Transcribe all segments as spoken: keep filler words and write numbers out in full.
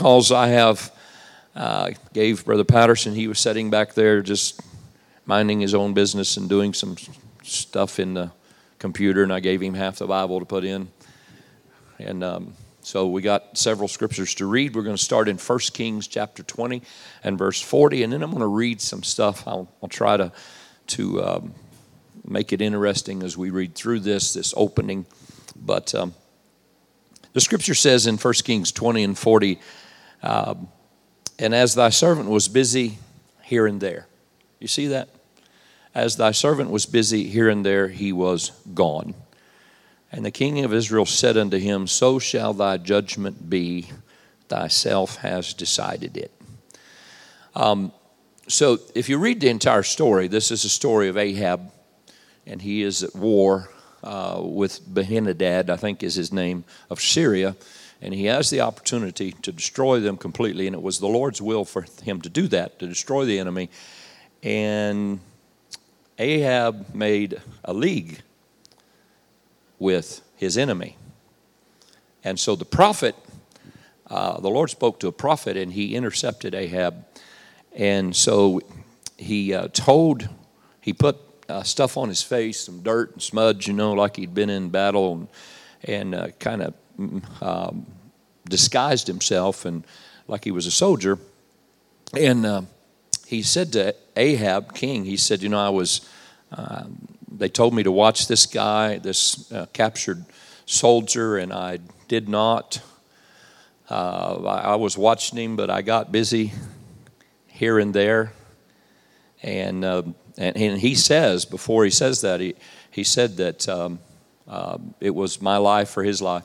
calls I have uh, gave Brother Patterson. He was sitting back there just minding his own business and doing some stuff in the computer, and I gave him half the Bible to put in. And um, so we got several scriptures to read. We're going to start in First Kings chapter twenty and verse forty, and then I'm going to read some stuff. I'll, I'll try to, to um, make it interesting as we read through this, this opening. But um, the scripture says in First Kings twenty and forty, um, and as thy servant was busy here and there. You see that? As thy servant was busy here and there, he was gone. And the king of Israel said unto him, so shall thy judgment be, thyself has decided it. Um, so if you read the entire story, this is a story of Ahab, and he is at war uh, with Ben-Hadad, I think is his name, of Syria. And he has the opportunity to destroy them completely, and it was the Lord's will for him to do that, to destroy the enemy. And Ahab made a league with his enemy. And so the prophet, uh, the Lord spoke to a prophet, and he intercepted Ahab. And so he uh, told, he put uh, stuff on his face, some dirt and smudge, you know, like he'd been in battle, and, and uh, kind of um, disguised himself and like he was a soldier. And uh, he said to Ahab, king, he said, you know, I was, uh, they told me to watch this guy, this uh, captured soldier, and I did not. Uh, I, I was watching him, but I got busy here and there. And uh, and, and he says, before he says that, he, he said that um, uh, it was my life for his life.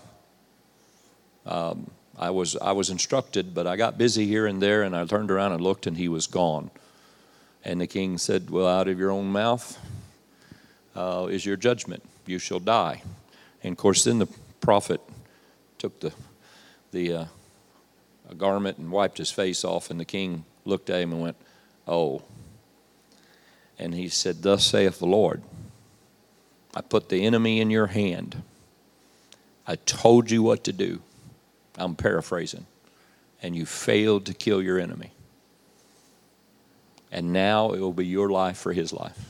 Um, I was I was instructed, but I got busy here and there, and I turned around and looked, and he was gone. And the king said, well, out of your own mouth uh, is your judgment. You shall die. And, of course, then the prophet took the the uh, a garment and wiped his face off, and the king looked at him and went, oh. And he said, thus saith the Lord, I put the enemy in your hand. I told you what to do. I'm paraphrasing. And you failed to kill your enemy. And now it will be your life for his life.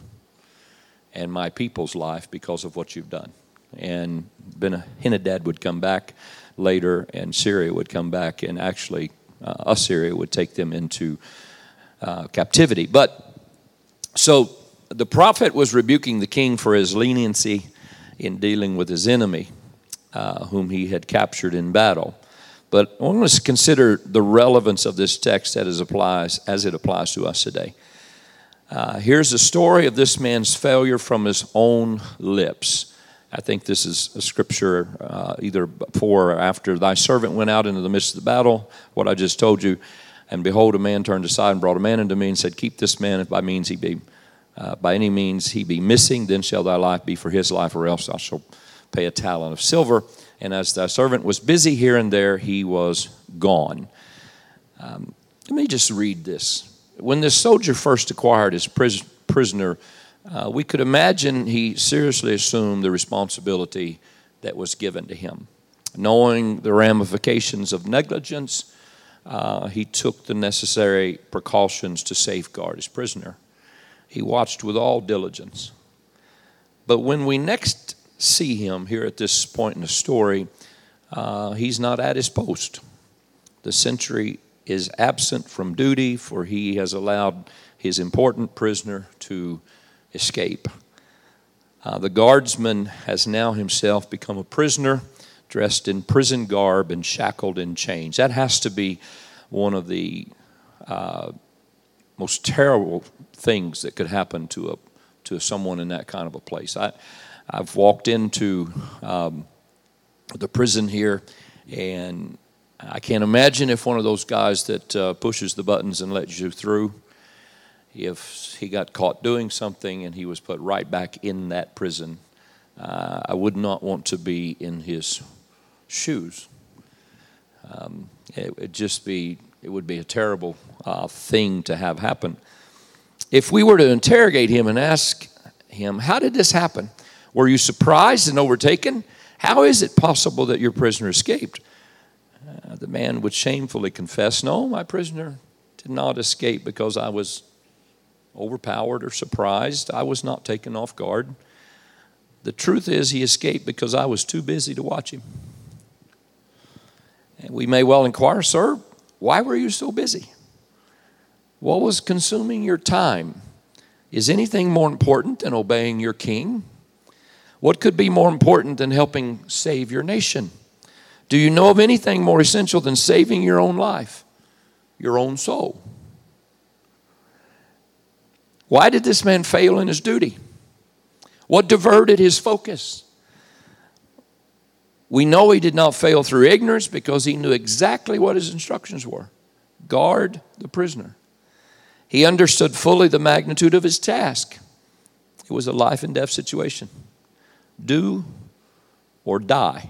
And my people's life because of what you've done. And Ben-Hadad would come back later, and Syria would come back, and actually uh, Assyria would take them into uh, captivity. But so the prophet was rebuking the king for his leniency in dealing with his enemy, uh, whom he had captured in battle. But I want us to consider the relevance of this text as it applies, as it applies to us today. Uh, here's the story of this man's failure from his own lips. I think this is a scripture uh, either before or after. Thy servant went out into the midst of the battle, what I just told you, and behold, a man turned aside and brought a man unto me and said, keep this man, if by means he be, uh, by any means he be missing, then shall thy life be for his life, or else I shall pay a talent of silver. And as thy servant was busy here and there, he was gone. Um, let me just read this. When this soldier first acquired his pris- prisoner, uh, we could imagine he seriously assumed the responsibility that was given to him. Knowing the ramifications of negligence, uh, he took the necessary precautions to safeguard his prisoner. He watched with all diligence. But when we next see him here at this point in the story, uh, he's not at his post. The sentry is absent from duty, for he has allowed his important prisoner to escape. Uh, the guardsman has now himself become a prisoner, dressed in prison garb and shackled in chains. That has to be one of the uh, most terrible things that could happen to a to someone in that kind of a place. I, I've walked into um, the prison here, and I can't imagine if one of those guys that uh, pushes the buttons and lets you through, if he got caught doing something and he was put right back in that prison, uh, I would not want to be in his shoes. Um, it would just be, it would be a terrible uh, thing to have happen. If we were to interrogate him and ask him, how did this happen? Were you surprised and overtaken? How is it possible that your prisoner escaped? Uh, the man would shamefully confess, no, my prisoner did not escape because I was overpowered or surprised. I was not taken off guard. The truth is he escaped because I was too busy to watch him. And we may well inquire, sir, why were you so busy? What was consuming your time? Is anything more important than obeying your king? What could be more important than helping save your nation? Do you know of anything more essential than saving your own life, your own soul? Why did this man fail in his duty? What diverted his focus? We know he did not fail through ignorance because he knew exactly what his instructions were. Guard the prisoner. He understood fully the magnitude of his task. It was a life and death situation. Do or die.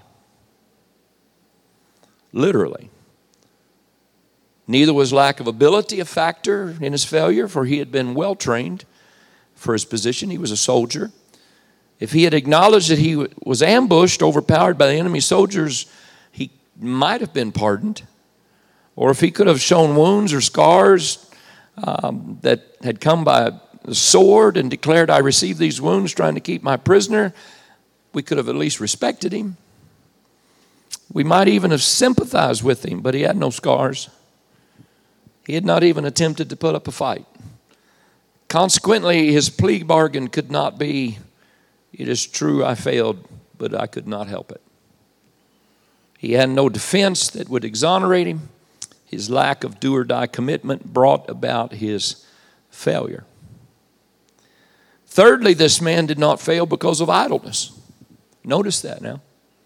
Literally. Neither was lack of ability a factor in his failure, for he had been well trained for his position. He was a soldier. If he had acknowledged that he was ambushed, overpowered by the enemy soldiers, he might have been pardoned. Or if he could have shown wounds or scars um, that had come by a sword and declared, I received these wounds trying to keep my prisoner, we could have at least respected him. We might even have sympathized with him, but he had no scars. He had not even attempted to put up a fight. Consequently, his plea bargain could not be, it is true I failed, but I could not help it. He had no defense that would exonerate him. His lack of do or die commitment brought about his failure. Thirdly, this man did not fail because of idleness. Notice that now.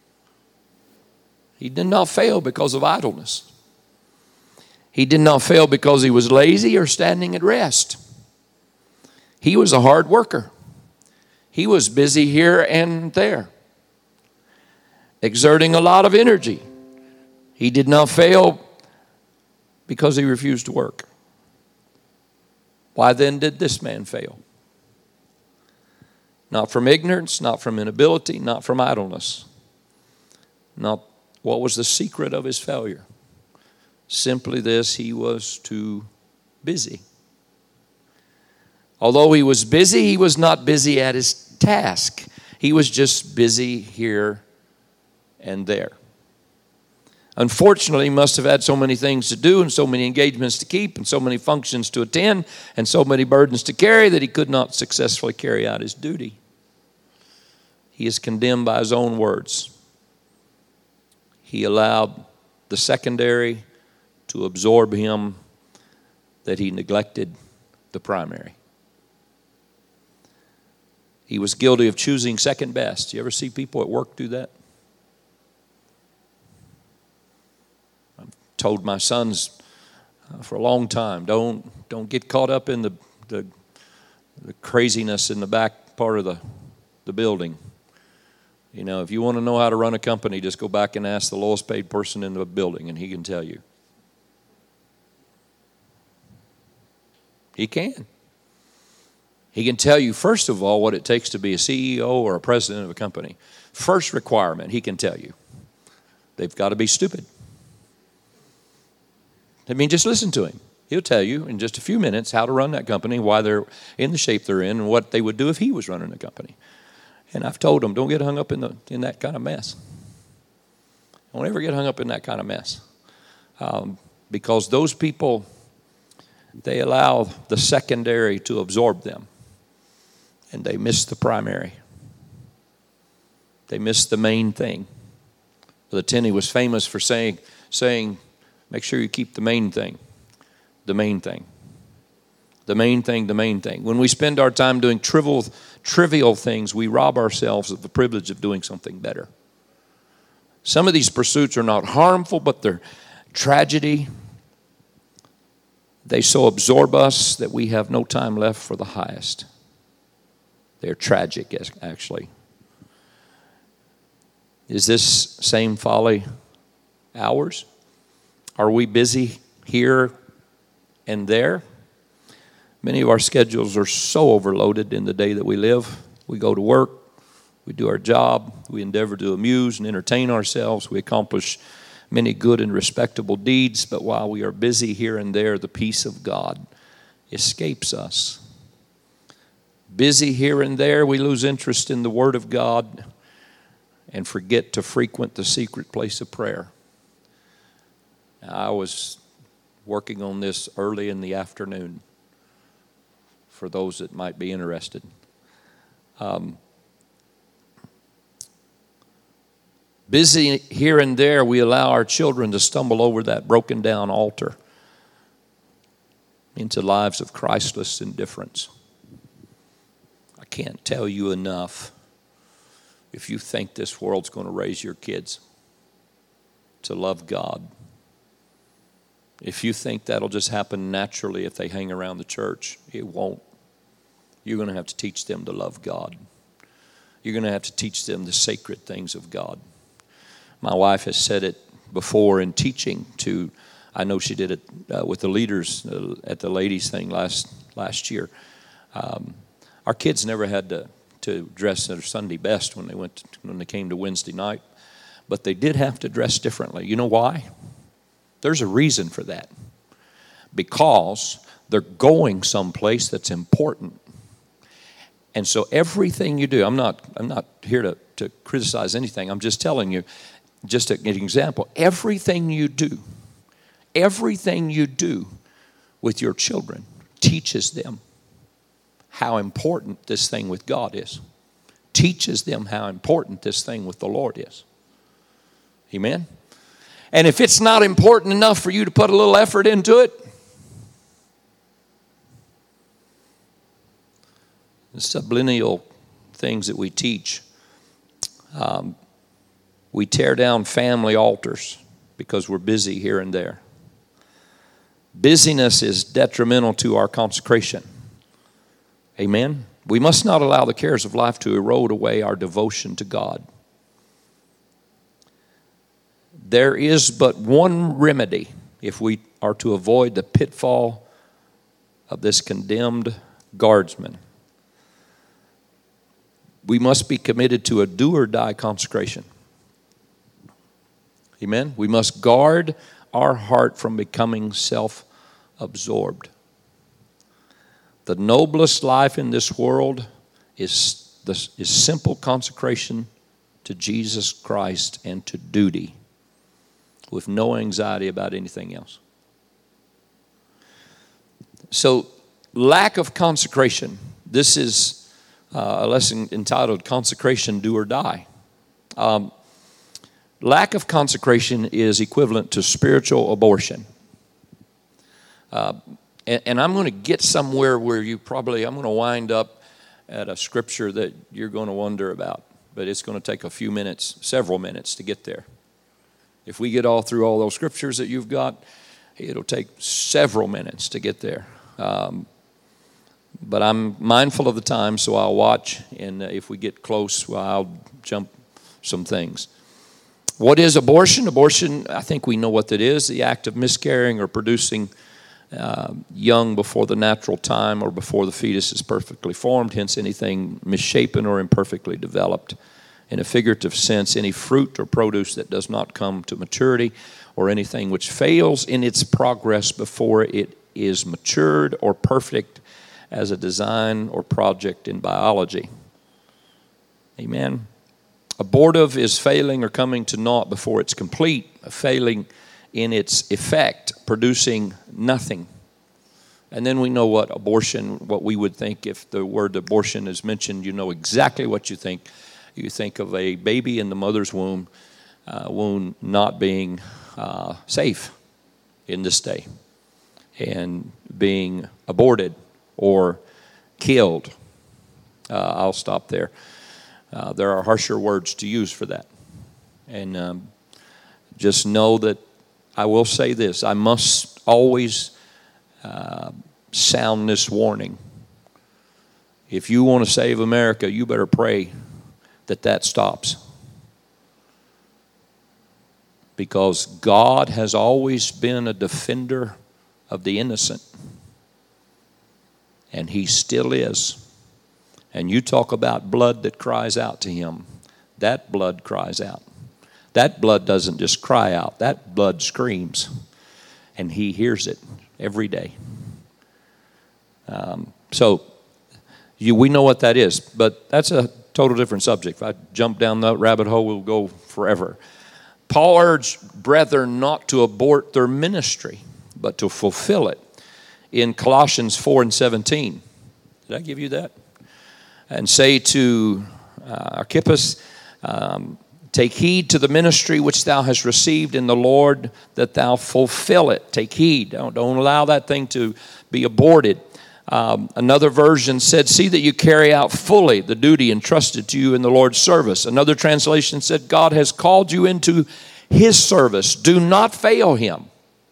He did not fail because of idleness. He did not fail because he was lazy or standing at rest. He was a hard worker. He was busy here and there, exerting a lot of energy. He did not fail because he refused to work. Why then did this man fail? Not from ignorance, not from inability, not from idleness. Not what was the secret of his failure? Simply this, he was too busy. Although he was busy, he was not busy at his task. He was just busy here and there. Unfortunately, he must have had so many things to do and so many engagements to keep and so many functions to attend and so many burdens to carry that he could not successfully carry out his duty. He is condemned by his own words. He allowed the secondary to absorb him, that he neglected the primary. He was guilty of choosing second best. You ever see people at work do that? I've told my sons uh, for a long time, don't don't get caught up in the, the the craziness in the back part of the, the building. You know, if you want to know how to run a company, just go back and ask the lowest paid person in the building, and he can tell you. He can. He can tell you, first of all, what it takes to be a C E O or a president of a company. First requirement, he can tell you. They've got to be stupid. I mean, just listen to him. He'll tell you in just a few minutes how to run that company, why they're in the shape they're in, and what they would do if he was running the company. And I've told them, don't get hung up in the in that kind of mess. Don't ever get hung up in that kind of mess. Um, because those people, they allow the secondary to absorb them. And they miss the primary. They miss the main thing. Brother Tenney was famous for saying, saying, make sure you keep the main thing. The main thing. The main thing, the main thing. When we spend our time doing trivial, trivial things, we rob ourselves of the privilege of doing something better. Some of these pursuits are not harmful, but they're tragedy. They so absorb us that we have no time left for the highest. They're tragic, actually. Is this same folly ours? Are we busy here and there? Many of our schedules are so overloaded in the day that we live. We go to work, we do our job, we endeavor to amuse and entertain ourselves, we accomplish many good and respectable deeds, but while we are busy here and there, the peace of God escapes us. Busy here and there, we lose interest in the Word of God and forget to frequent the secret place of prayer. I was working on this early in the afternoon for those that might be interested. Um, busy here and there, we allow our children to stumble over that broken down altar into lives of Christless indifference. I can't tell you enough. If you think this world's going to raise your kids to love God, if you think that'll just happen naturally if they hang around the church, it won't. You're going to have to teach them to love God. You're going to have to teach them the sacred things of God. My wife has said it before in teaching to, I know she did it uh, with the leaders uh, at the ladies thing last last year. Um, our kids never had to to dress their Sunday best when they went to, when they came to Wednesday night, but they did have to dress differently. You know why? There's a reason for that. Because they're going someplace that's important. And so everything you do, I'm not I'm not here to, to criticize anything. I'm just telling you, just an example. Everything you do, everything you do with your children teaches them how important this thing with God is. Teaches them how important this thing with the Lord is. Amen? And if it's not important enough for you to put a little effort into it, the subliminal things that we teach, um, we tear down family altars because we're busy here and there. Busyness is detrimental to our consecration. Amen? We must not allow the cares of life to erode away our devotion to God. There is but one remedy if we are to avoid the pitfall of this condemned guardsman. We must be committed to a do-or-die consecration. Amen? We must guard our heart from becoming self-absorbed. The noblest life in this world is, the, is simple consecration to Jesus Christ and to duty, with no anxiety about anything else. So, lack of consecration. This is uh, a lesson entitled Consecration, Do or Die. Um, lack of consecration is equivalent to spiritual abortion. Uh, and, and I'm going to get somewhere where you probably, I'm going to wind up at a scripture that you're going to wonder about. But it's going to take a few minutes, several minutes to get there. If we get all through all those scriptures that you've got, it'll take several minutes to get there. Um, but I'm mindful of the time, so I'll watch, and if we get close, well, I'll jump some things. What is abortion? Abortion, I think we know what that is, the act of miscarrying or producing uh, young before the natural time or before the fetus is perfectly formed, hence anything misshapen or imperfectly developed. In a figurative sense, any fruit or produce that does not come to maturity or anything which fails in its progress before it is matured or perfect as a design or project in biology. Amen. Abortive is failing or coming to naught before it's complete, failing in its effect, producing nothing. And then we know what abortion, what we would think if the word abortion is mentioned, you know exactly what you think. You think of a baby in the mother's womb, uh, womb not being uh, safe in this day and being aborted or killed. Uh, I'll stop there. Uh, there are harsher words to use for that. And um, just know that I will say this. I must always uh, sound this warning. If you want to save America, you better pray that that stops. Because God has always been a defender of the innocent. And He still is. And you talk about blood that cries out to Him. That blood cries out. That blood doesn't just cry out. That blood screams. And he hears it every day. Um, so you, we know what that is. But that's a total different subject. If I jump down that rabbit hole, we'll go forever. Paul urged brethren not to abort their ministry, but to fulfill it. In Colossians four and seventeen. Did I give you that? And say to uh, Archippus, um, take heed to the ministry which thou hast received in the Lord, that thou fulfill it. Take heed. Don't, don't allow that thing to be aborted. Um, another version said, see that you carry out fully the duty entrusted to you in the Lord's service. Another translation said, God has called you into his service. Do not fail him.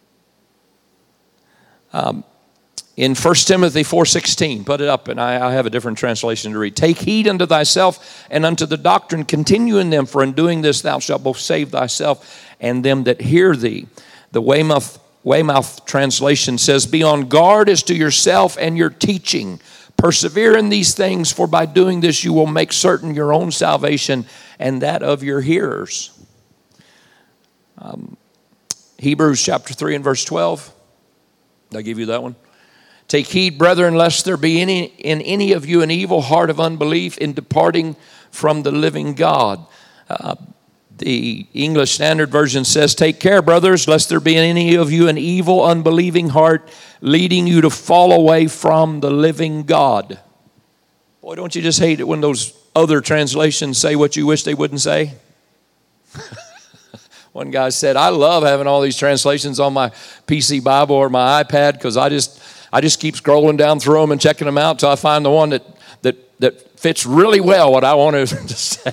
Um, in First Timothy four sixteen, put it up, and I, I have a different translation to read. Take heed unto thyself and unto the doctrine, continue in them, for in doing this thou shalt both save thyself and them that hear thee. The Weymouth, Weymouth translation says, be on guard as to yourself and your teaching. Persevere in these things, for by doing this you will make certain your own salvation and that of your hearers. Um, Hebrews chapter three and verse twelve. Did I give you that one? Take heed, brethren, lest there be any in any of you an evil heart of unbelief in departing from the living God. Uh, the English Standard Version says, take care, brothers, lest there be in any of you an evil, unbelieving heart leading you to fall away from the living God. Boy, don't you just hate it when those other translations say what you wish they wouldn't say? One guy said, I love having all these translations on my P C Bible or my iPad because I just I just keep scrolling down through them and checking them out until I find the one that that, that fits really well what I want to say.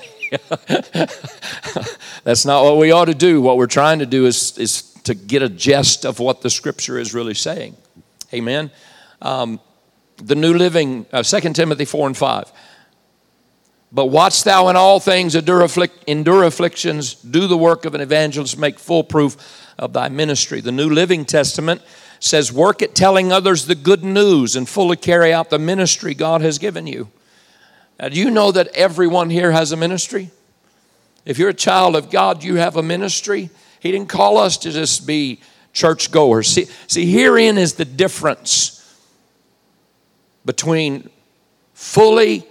That's not what we ought to do. What we're trying to do is, is to get a gist of what the Scripture is really saying. Amen. Um, the New Living, uh, Second Timothy four and five. But watch thou in all things, endure, afflict, endure afflictions, do the work of an evangelist, make full proof of thy ministry. The New Living Testament says, work at telling others the good news and fully carry out the ministry God has given you. Now, do you know that everyone here has a ministry? If you're a child of God, you have a ministry. He didn't call us to just be churchgoers. See, see, herein is the difference between fully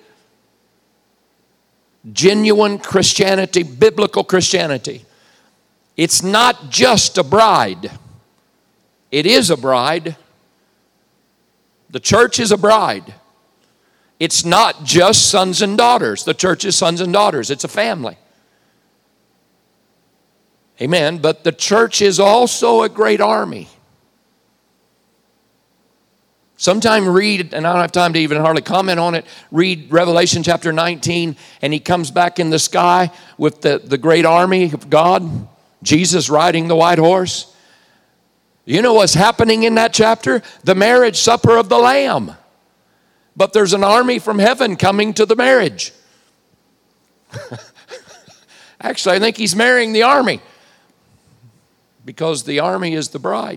genuine Christianity, biblical Christianity. It's not just a bride. It is a bride. The church is a bride. It's not just sons and daughters. The church is sons and daughters. It's a family. Amen. But the church is also a great army. Sometime read, and I don't have time to even hardly comment on it, read Revelation chapter nineteen, and he comes back in the sky with the, the great army of God, Jesus riding the white horse. You know what's happening in that chapter? The marriage supper of the Lamb. But there's an army from heaven coming to the marriage. Actually, I think he's marrying the army because the army is the bride.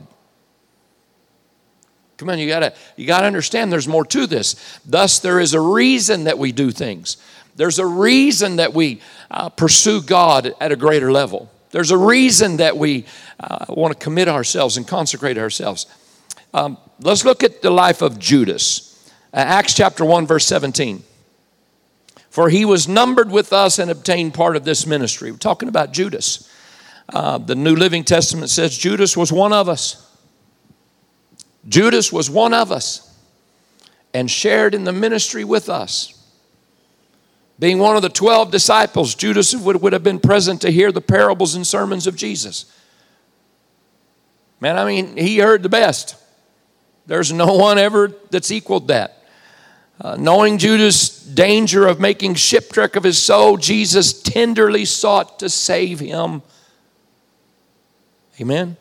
Come on, you gotta you gotta understand there's more to this. Thus, there is a reason that we do things. There's a reason that we uh, pursue God at a greater level. There's a reason that we uh, want to commit ourselves and consecrate ourselves. Um, let's look at the life of Judas. Uh, Acts chapter one, verse seventeen. For he was numbered with us and obtained part of this ministry. We're talking about Judas. Uh, the New Living Testament says Judas was one of us. Judas was one of us and shared in the ministry with us. Being one of the twelve disciples, Judas would, would have been present to hear the parables and sermons of Jesus. Man, I mean, he heard the best. There's no one ever that's equaled that. Uh, knowing Judas' danger of making shipwreck of his soul, Jesus tenderly sought to save him. Amen.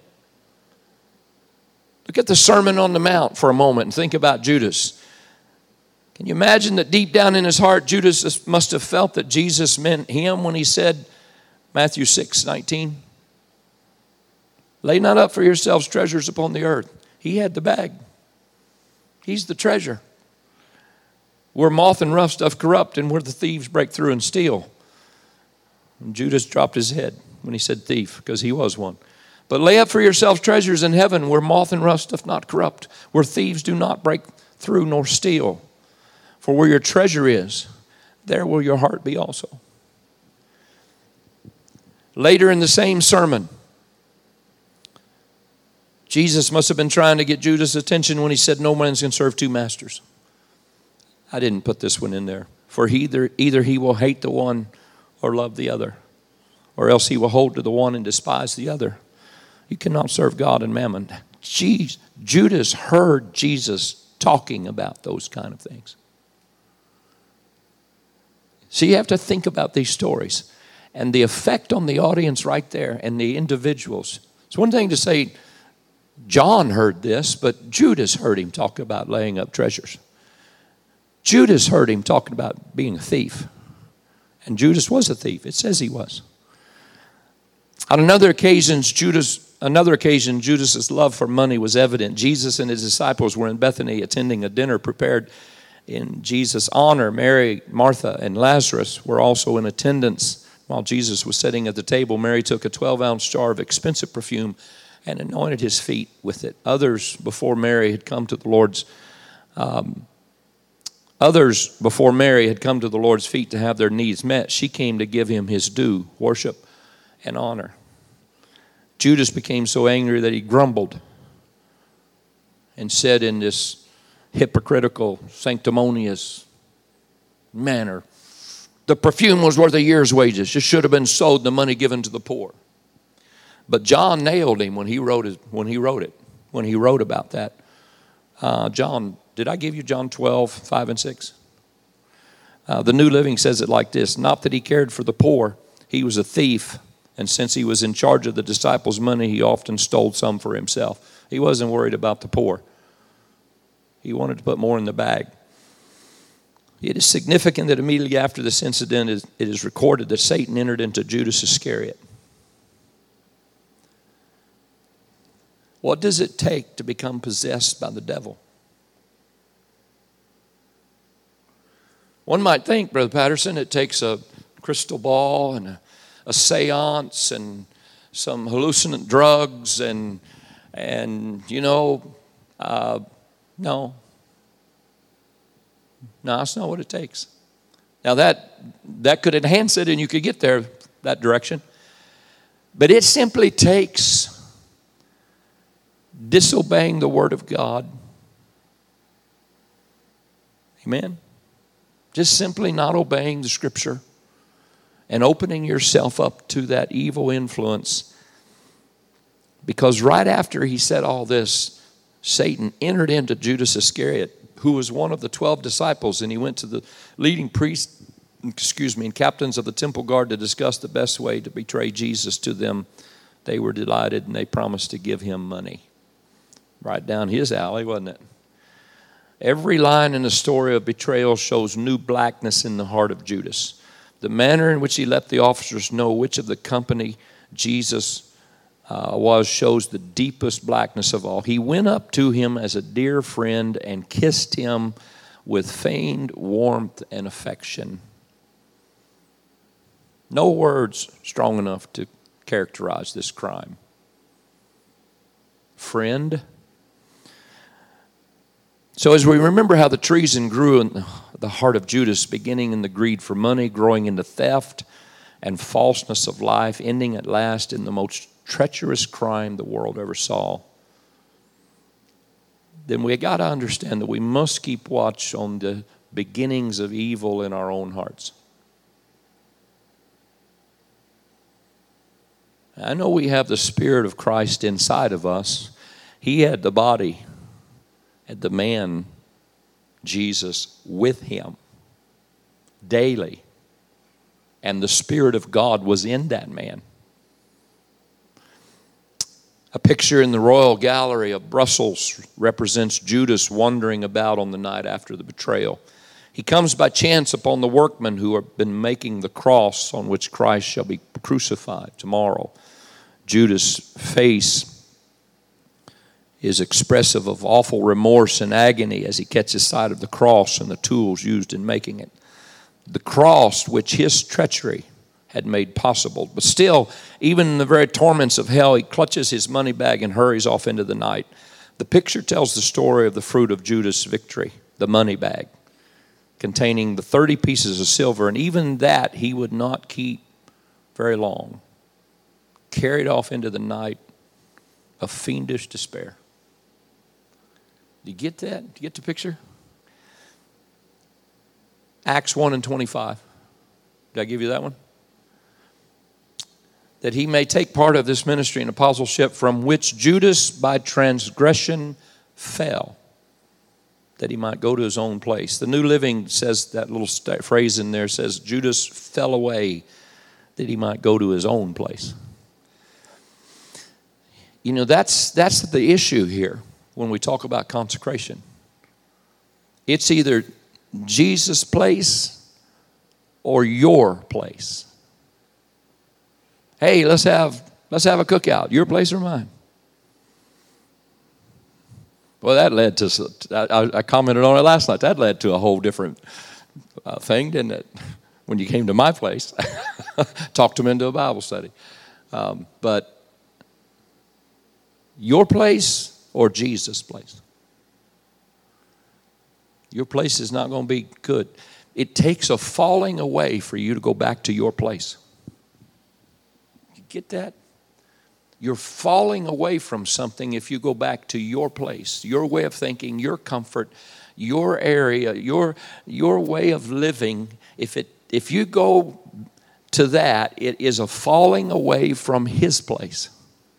Look at the Sermon on the Mount for a moment and think about Judas. Can you imagine that deep down in his heart, Judas must have felt that Jesus meant him when he said, Matthew six nineteen, lay not up for yourselves treasures upon the earth. He had the bag. He's the treasure. Where moth and rough stuff corrupt and where the thieves break through and steal. And Judas dropped his head. when he said thief, because he was one. But lay up for yourselves treasures in heaven, where moth and rust doth not corrupt, where thieves do not break through nor steal. For where your treasure is, there will your heart be also. Later in the same sermon, Jesus must have been trying to get Judas' attention when he said, no man can serve two masters. I didn't put this one in there. For either, either he will hate the one or love the other, or else he will hold to the one and despise the other. You cannot serve God and mammon. Jeez, Judas heard Jesus talking about those kind of things. So you have to think about these stories and the effect on the audience right there and the individuals. It's one thing to say John heard this, but Judas heard him talk about laying up treasures. Judas heard him talking about being a thief. And Judas was a thief. It says he was. On another occasion, Judas, another occasion, Judas's love for money was evident. Jesus and his disciples were in Bethany attending a dinner prepared in Jesus' honor. Mary, Martha, and Lazarus were also in attendance. While Jesus was sitting at the table, Mary took a twelve-ounce jar of expensive perfume and anointed his feet with it. Others before Mary had come to the Lord's um, others before Mary had come to the Lord's feet to have their needs met. She came to give him his due, worship and honor. Judas became so angry that he grumbled and said in this hypocritical, sanctimonious manner, the perfume was worth a year's wages. It should have been sold, the money given to the poor. But John nailed him when he wrote it. When he wrote it, when he wrote about that. Uh, John, did I give you John twelve, five and six? Uh, the New Living says it like this: not that he cared for the poor, he was a thief, and since he was in charge of the disciples' money, he often stole some for himself. He wasn't worried about the poor. He wanted to put more in the bag. It is significant that immediately after this incident, it is recorded that Satan entered into Judas Iscariot. What does it take to become possessed by the devil? One might think, Brother Patterson, it takes a crystal ball and a, a seance and some hallucinant drugs and, and you know, uh, no. No, that's not what it takes. Now that, that could enhance it and you could get there that direction. But it simply takes disobeying the Word of God. Amen. Just simply not obeying the Scripture and opening yourself up to that evil influence. Because right after he said all this, Satan entered into Judas Iscariot, who was one of the twelve disciples, and he went to the leading priests, excuse me, and captains of the temple guard to discuss the best way to betray Jesus to them. They were delighted and they promised to give him money. Right down his alley, wasn't it? Every line in the story of betrayal shows new blackness in the heart of Judas. The manner in which he let the officers know which of the company Jesus uh, was shows the deepest blackness of all. He went up to him as a dear friend and kissed him with feigned warmth and affection. No words strong enough to characterize this crime. Friend. So as we remember how the treason grew in the heart of Judas, beginning in the greed for money, growing into theft and falseness of life, ending at last in the most treacherous crime the world ever saw, then we got to understand that we must keep watch on the beginnings of evil in our own hearts. I know we have the Spirit of Christ inside of us. He had the body and the man, Jesus, with him daily. And the Spirit of God was in that man. A picture in the Royal Gallery of Brussels represents Judas wandering about on the night after the betrayal. He comes by chance upon the workmen who have been making the cross on which Christ shall be crucified tomorrow. Judas' face is expressive of awful remorse and agony as he catches sight of the cross and the tools used in making it. The cross, which his treachery had made possible. But still, even in the very torments of hell, he clutches his money bag and hurries off into the night. The picture tells the story of the fruit of Judas' victory, the money bag, containing the thirty pieces of silver, and even that he would not keep very long. Carried off into the night of fiendish despair. Do you get that? Do you get the picture? Acts one and twenty-five. Did I give you that one? That he may take part of this ministry and apostleship, from which Judas by transgression fell, that he might go to his own place. The New Living says, that little st- phrase in there says, Judas fell away that he might go to his own place. You know, that's that's the issue here when we talk about consecration. It's either Jesus' place or your place. Hey, let's have let's have a cookout. Your place or mine? Well, that led to, I, I commented on it last night, that led to a whole different uh, thing, didn't it? When you came to my place, talked them into a Bible study. Um, but your place or Jesus' place? Your place is not going to be good. It takes a falling away for you to go back to your place. You get that? You're falling away from something if you go back to your place, your way of thinking, your comfort, your area, your, your way of living. If it if you go to that, it is a falling away from his place.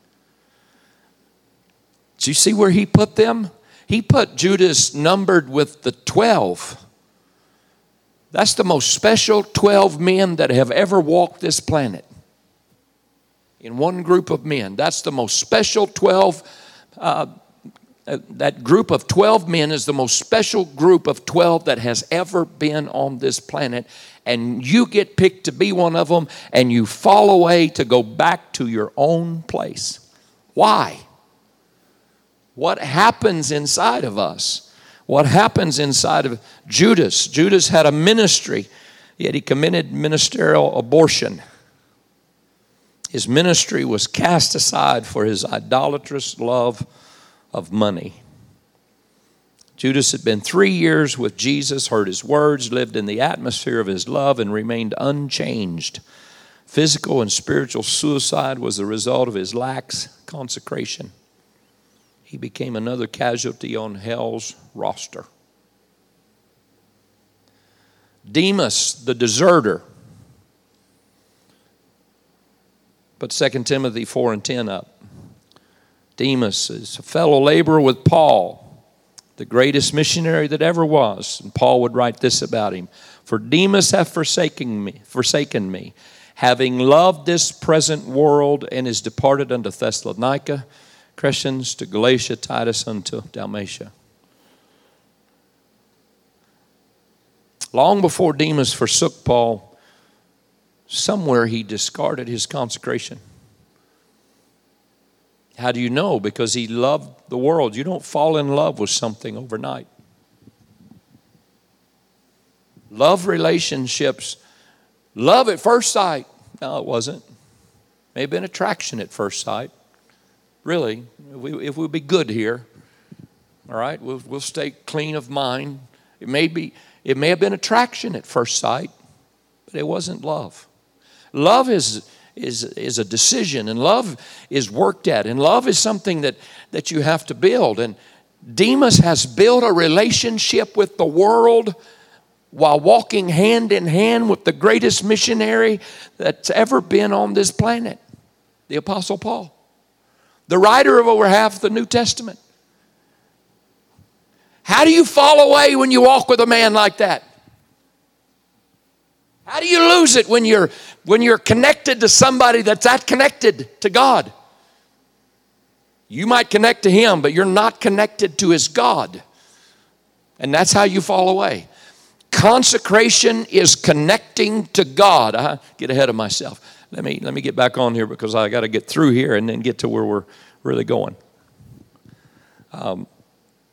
Do you see where he put them? He put Judas numbered with the twelve. That's the most special twelve men that have ever walked this planet. In one group of men. That's the most special twelve. Uh, that group of twelve men is the most special group of twelve that has ever been on this planet. And you get picked to be one of them, and you fall away to go back to your own place. Why? What happens inside of us? What happens inside of Judas? Judas had a ministry, yet he committed ministerial abortion. His ministry was cast aside for his idolatrous love of money. Judas had been three years with Jesus, heard his words, lived in the atmosphere of his love, and remained unchanged. Physical and spiritual suicide was the result of his lax consecration. He became another casualty on hell's roster. Demas, the deserter. Put Second Timothy four and ten up. Demas is a fellow laborer with Paul, the greatest missionary that ever was. And Paul would write this about him. For Demas hath forsaken me, forsaken me, having loved this present world, and is departed unto Thessalonica, Crescens to Galatia, Titus unto Dalmatia. Long before Demas forsook Paul, somewhere he discarded his consecration. How do you know? Because he loved the world. You don't fall in love with something overnight. Love relationships, love at first sight. No, it wasn't. May have been attraction at first sight. Really, if, we, if we'll be good here, all right, we'll, we'll stay clean of mind. It may be, it may have been attraction at first sight, but it wasn't love. Love is is is a decision, and love is worked at, and love is something that that you have to build. And Demas has built a relationship with the world while walking hand in hand with the greatest missionary that's ever been on this planet, the Apostle Paul, the writer of over half the New Testament. How do you fall away when you walk with a man like that? How do you lose it when you're when you're connected to somebody that's that connected to God? You might connect to him, but you're not connected to his God. And that's how you fall away. Consecration is connecting to God. I get ahead of myself. Let me let me get back on here because I got to get through here and then get to where we're really going. Um,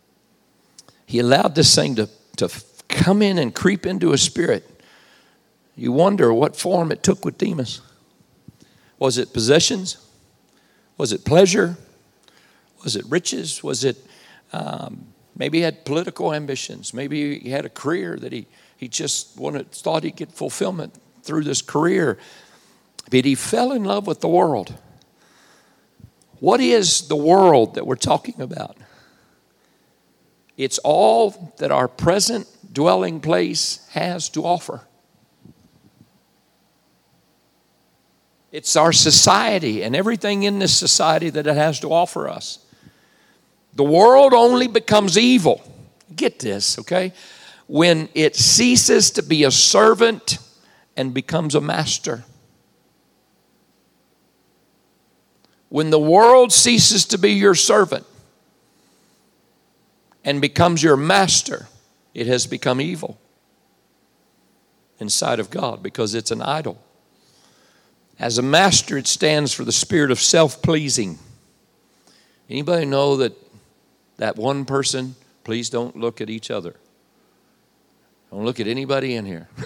he allowed this thing to, to come in and creep into his spirit. You wonder what form it took with Demas. Was it possessions? Was it pleasure? Was it riches? Was it um, maybe he had political ambitions? Maybe he had a career that he, he just wanted, thought he'd get fulfillment through this career. But he fell in love with the world. What is the world that we're talking about? It's all that our present dwelling place has to offer. It's our society and everything in this society that it has to offer us. The world only becomes evil. Get this, okay? When it ceases to be a servant and becomes a master. When the world ceases to be your servant and becomes your master, it has become evil in sight of God because it's an idol. As a master, it stands for the spirit of self-pleasing. Anybody know that that one person, please don't look at each other. Don't look at anybody in here.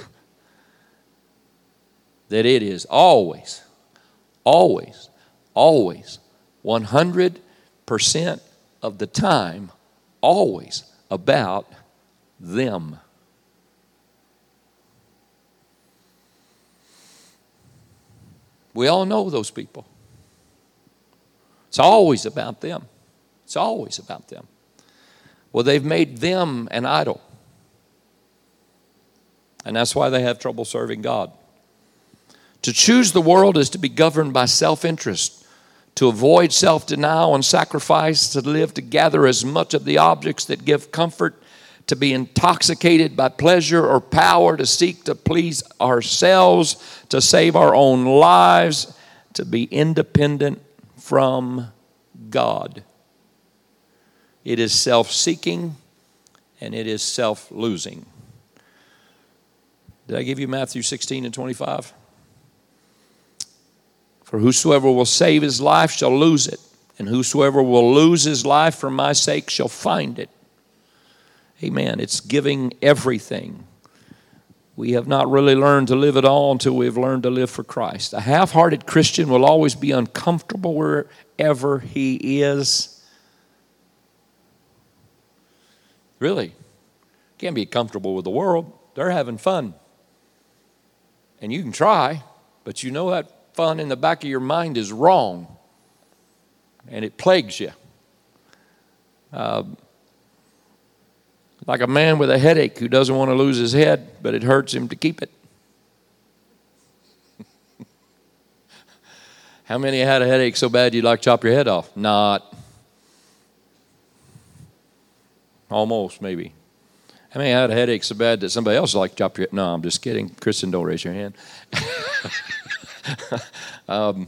That it is always, always, always, one hundred percent of the time, always about them. We all know those people. It's always about them. It's always about them. Well, they've made them an idol. And that's why they have trouble serving God. To choose the world is to be governed by self-interest, to avoid self-denial and sacrifice, to live to gather as much of the objects that give comfort, to be intoxicated by pleasure or power, to seek to please ourselves, to save our own lives, to be independent from God. It is self-seeking and it is self-losing. Did I give you Matthew sixteen and twenty-five? For whosoever will save his life shall lose it, and whosoever will lose his life for my sake shall find it. Amen. It's giving everything. We have not really learned to live at all until we've learned to live for Christ. A half-hearted Christian will always be uncomfortable wherever he is. Really. Can't be comfortable with the world. They're having fun. And you can try, but you know that fun in the back of your mind is wrong. And it plagues you. Uh, like a man with a headache who doesn't want to lose his head, but it hurts him to keep it. How many had a headache so bad you'd like to chop your head off? Not. Almost, maybe. How many had a headache so bad that somebody else would like to chop your head? No, I'm just kidding. Kristen, don't raise your hand. um,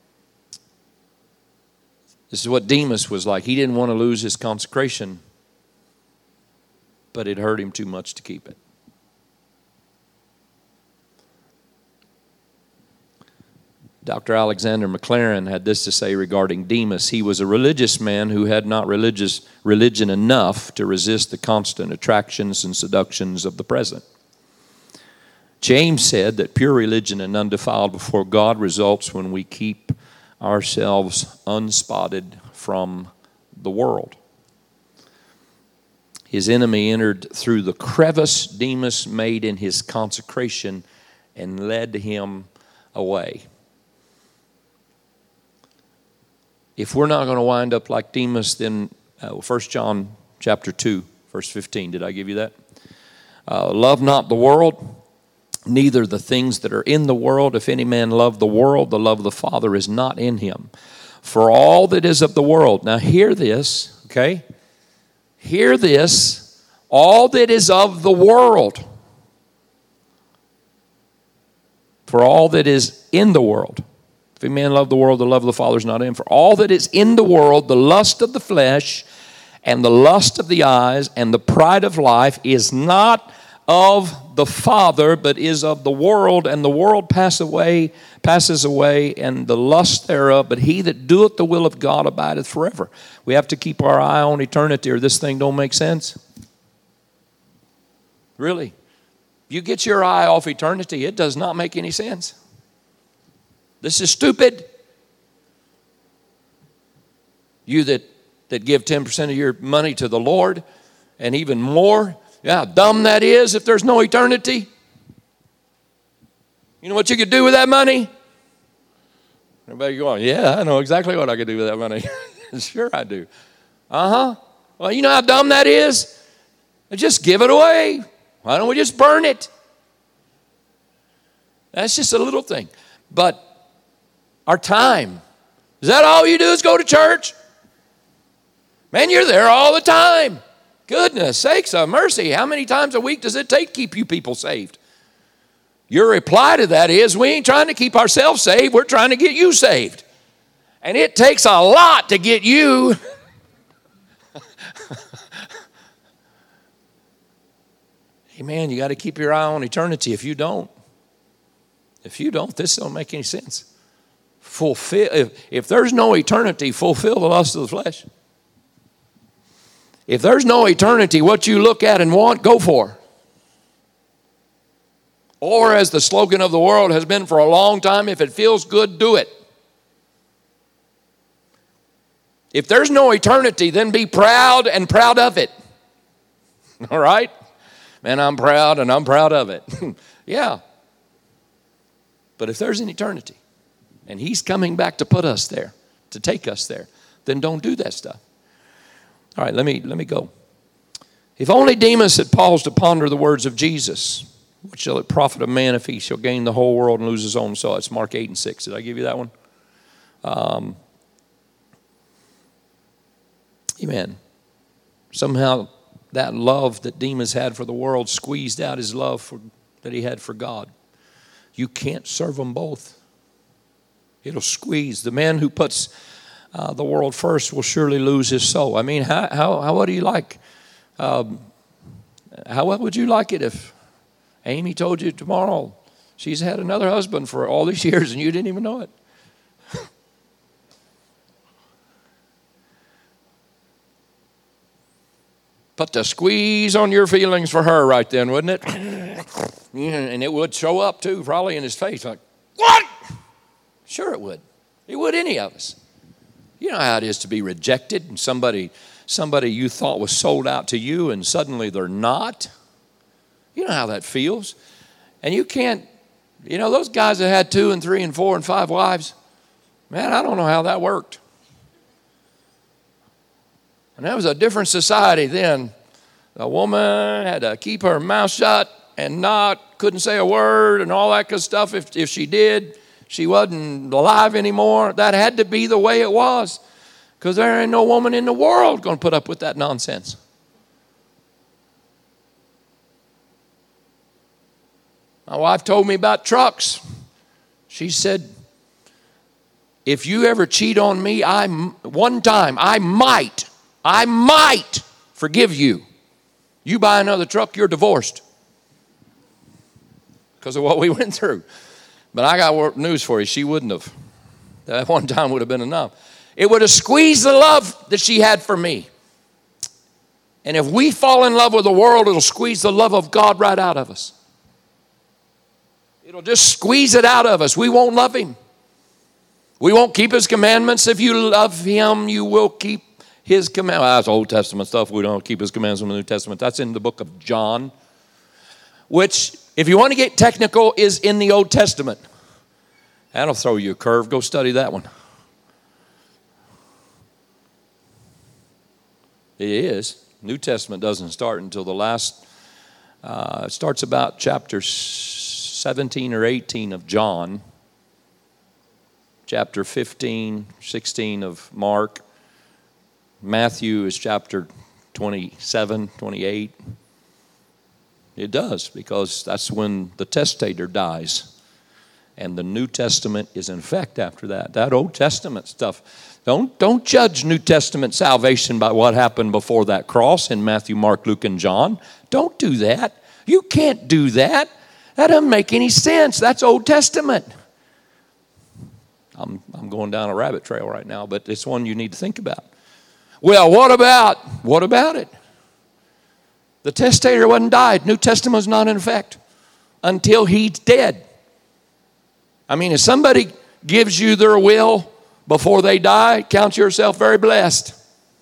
this is what Demas was like. He didn't want to lose his consecration, but it hurt him too much to keep it. Doctor Alexander McLaren had this to say regarding Demas. He was a religious man who had not religious religion enough to resist the constant attractions and seductions of the present. James said that pure religion and undefiled before God results when we keep ourselves unspotted from the world. His enemy entered through the crevice Demas made in his consecration and led him away. If we're not going to wind up like Demas, then uh, First John chapter two, verse fifteen. Did I give you that? Uh, love not the world, neither the things that are in the world. If any man love the world, the love of the Father is not in him. For all that is of the world. Now hear this, okay? Hear this. All that is of the world. For all that is in the world. If a man love the world, the love of the Father is not in him. For all that is in the world, the lust of the flesh and the lust of the eyes and the pride of life is not of the Father, but is of the world. And the world pass away, passes away, and the lust thereof. But he that doeth the will of God abideth forever. We have to keep our eye on eternity, or this thing don't make sense. Really. you get your eye off eternity, it does not make any sense. This is stupid. You that, that give ten percent of your money to the Lord and even more, yeah, how dumb that is if there's no eternity. You know what you could do with that money? Everybody going, yeah, I know exactly what I could do with that money. Sure I do. Uh-huh. Well, you know how dumb that is? Just give it away. Why don't we just burn it? That's just a little thing. But our time, is that all you do is go to church? Man, you're there all the time. Goodness sakes of mercy. How many times a week does it take to keep you people saved? Your reply to that is, we ain't trying to keep ourselves saved. We're trying to get you saved. And it takes a lot to get you. Hey, man, you got to keep your eye on eternity. If you don't, if you don't, this don't make any sense. Fulfill, if, if there's no eternity, fulfill the lust of the flesh. If there's no eternity, what you look at and want, go for. Or as the slogan of the world has been for a long time, if it feels good, do it. If there's no eternity, then be proud and proud of it. All right? Man, I'm proud and I'm proud of it. Yeah. But if there's an eternity and he's coming back to put us there, to take us there, then don't do that stuff. All right, let me, let me go. If only Demas had paused to ponder the words of Jesus, what shall it profit a man if he shall gain the whole world and lose his own soul? It's Mark eight and six. Did I give you that one? Um, amen. Somehow that love that Demas had for the world squeezed out his love for, that he had for God. You can't serve them both. It'll squeeze. The man who puts uh, the world first will surely lose his soul. I mean, how, how, how would you like, um, how would you like it if Amy told you tomorrow she's had another husband for all these years and you didn't even know it? Put the squeeze on your feelings for her right then, wouldn't it? And it would show up too, probably in his face, like, what? Sure it would. It would any of us. You know how it is to be rejected and somebody, somebody you thought was sold out to you and suddenly they're not. You know how that feels. And you can't, you know, those guys that had two and three and four and five wives, man, I don't know how that worked. And that was a different society then. The woman had to keep her mouth shut and not, couldn't say a word and all that good stuff. If, if she did, she wasn't alive anymore. That had to be the way it was. Because there ain't no woman in the world going to put up with that nonsense. My wife told me about trucks. She said, if you ever cheat on me, I, one time, I might, I might forgive you. You buy another truck, you're divorced. Because of what we went through. But I got news for you. She wouldn't have. That one time would have been enough. It would have squeezed the love that she had for me. And if we fall in love with the world, it'll squeeze the love of God right out of us. It'll just squeeze it out of us. We won't love him. We won't keep his commandments. If you love him, you will keep his commandments. Well, that's Old Testament stuff. We don't keep his commandments in the New Testament. That's in the book of John, which, if you want to get technical, is in the Old Testament. That'll throw you a curve. Go study that one. It is. New Testament doesn't start until the last, uh, it starts about chapter seventeen or eighteen of John, chapter fifteen, sixteen of Mark. Matthew is chapter twenty-seven, twenty-eight. It does, because that's when the testator dies. And the New Testament is in effect after that. That Old Testament stuff. Don't, don't judge New Testament salvation by what happened before that cross in Matthew, Mark, Luke, and John. Don't do that. You can't do that. That doesn't make any sense. That's Old Testament. I'm, I'm going down a rabbit trail right now, but it's one you need to think about. Well, what about, what about it? The testator wasn't died. New Testament was not in effect. until he's dead. I mean, if somebody gives you their will before they die, count yourself very blessed.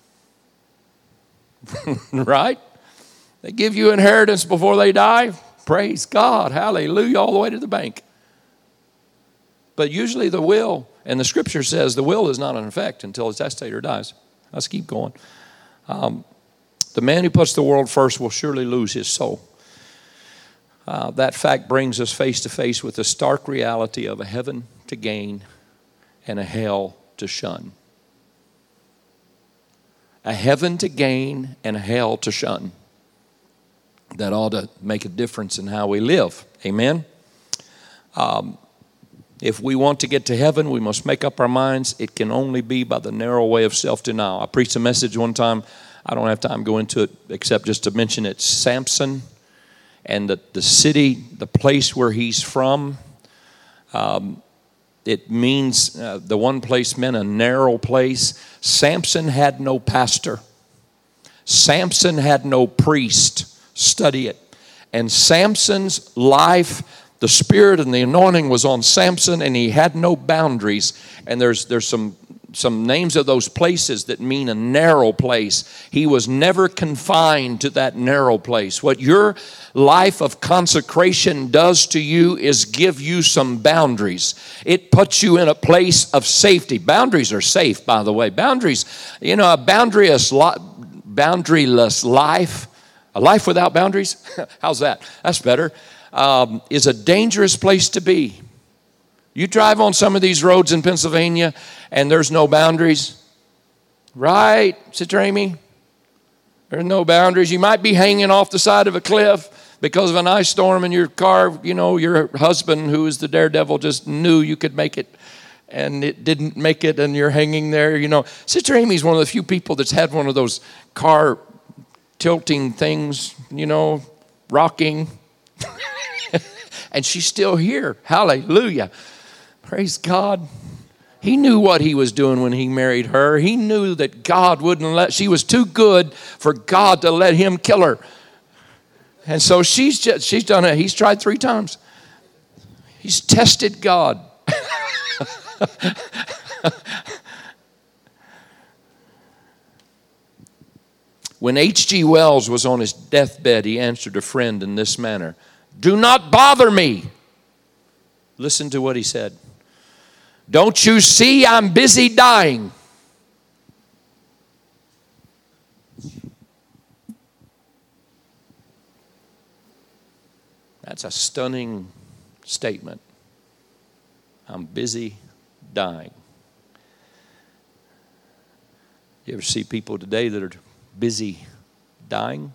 Right? They give you inheritance before they die. Praise God. Hallelujah. All the way to the bank. But usually the will, and the scripture says the will is not in effect until its testator dies. Let's keep going. Um, the man who puts the world first will surely lose his soul. Uh, that fact brings us face to face with the stark reality of a heaven to gain and a hell to shun. A heaven to gain and a hell to shun. That ought to make a difference in how we live. Amen? Um, if we want to get to heaven, we must make up our minds. It can only be by the narrow way of self-denial. I preached a message one time. I don't have time to go into it except just to mention it. Samson and the, the city, the place where he's from. Um, it means, uh, the one place meant a narrow place. Samson had no pastor. Samson had no priest. Study it. And Samson's life, the spirit and the anointing was on Samson, and he had no boundaries. And there's there's some some names of those places that mean a narrow place. He was never confined to that narrow place. What your life of consecration does to you is give you some boundaries. It puts you in a place of safety. Boundaries are safe, by the way. Boundaries, you know, a boundaryless, boundaryless life, a life without boundaries, how's that? That's better, um, is a dangerous place to be. You drive on some of these roads in Pennsylvania and there's no boundaries. Right, Sister Amy? There's no boundaries. You might be hanging off the side of a cliff because of an ice storm in your car. You know, your husband, who is the daredevil, just knew you could make it and it didn't make it and you're hanging there. You know, Sister Amy's one of the few people that's had one of those car tilting things, you know, rocking. And she's still here. Hallelujah. Praise God. He knew what he was doing when he married her. He knew that God wouldn't let, she was too good for God to let him kill her. And so she's just, she's done it. He's tried three times. He's tested God. When H G Wells was on his deathbed, he answered a friend in this manner: "Do not bother me." Listen to what he said. "Don't you see I'm busy dying?" That's a stunning statement. I'm busy dying. You ever see people today that are busy dying?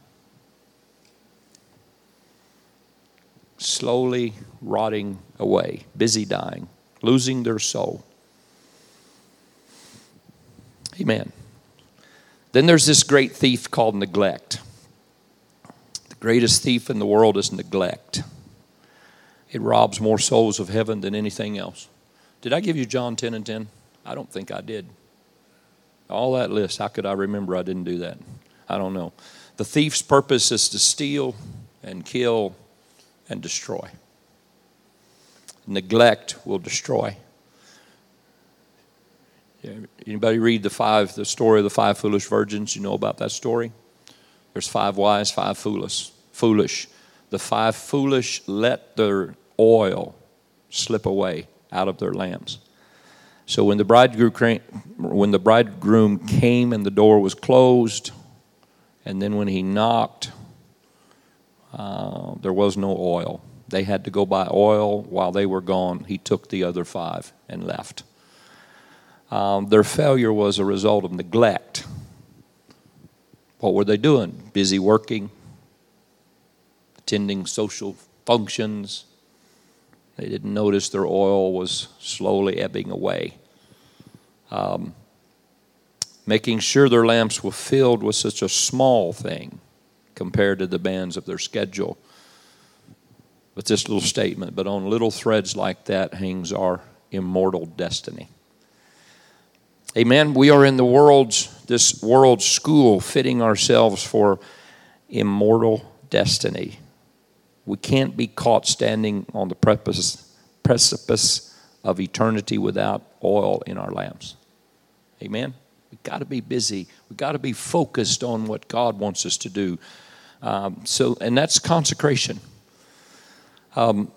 Slowly rotting away, busy dying, losing their soul. Amen. Then there's this great thief called neglect. The greatest thief in the world is neglect. It robs more souls of heaven than anything else. Did I give you John ten and ten? I don't think I did. All that list, how could I remember I didn't do that? I don't know. The thief's purpose is to steal and kill and destroy. Neglect will destroy. Anybody read the five, the story of the five foolish virgins? You know about that story? There's five wise, five foolish. Foolish. The five foolish let their oil slip away out of their lamps. So when the bridegroom came, when the bridegroom came and the door was closed, and then when he knocked, uh, there was no oil. They had to go buy oil. While they were gone, he took the other five and left. Um, their failure was a result of neglect. What were they doing? Busy working, attending social functions. They didn't notice their oil was slowly ebbing away. Um, making sure their lamps were filled was such a small thing compared to the demands of their schedule. But this little statement, but on little threads like that hangs our immortal destiny. Amen. We are in the world's, this world's school, fitting ourselves for immortal destiny. We can't be caught standing on the precipice, precipice of eternity without oil in our lamps. Amen? We've got to be busy. We've got to be focused on what God wants us to do. Um, so, and that's consecration. Um,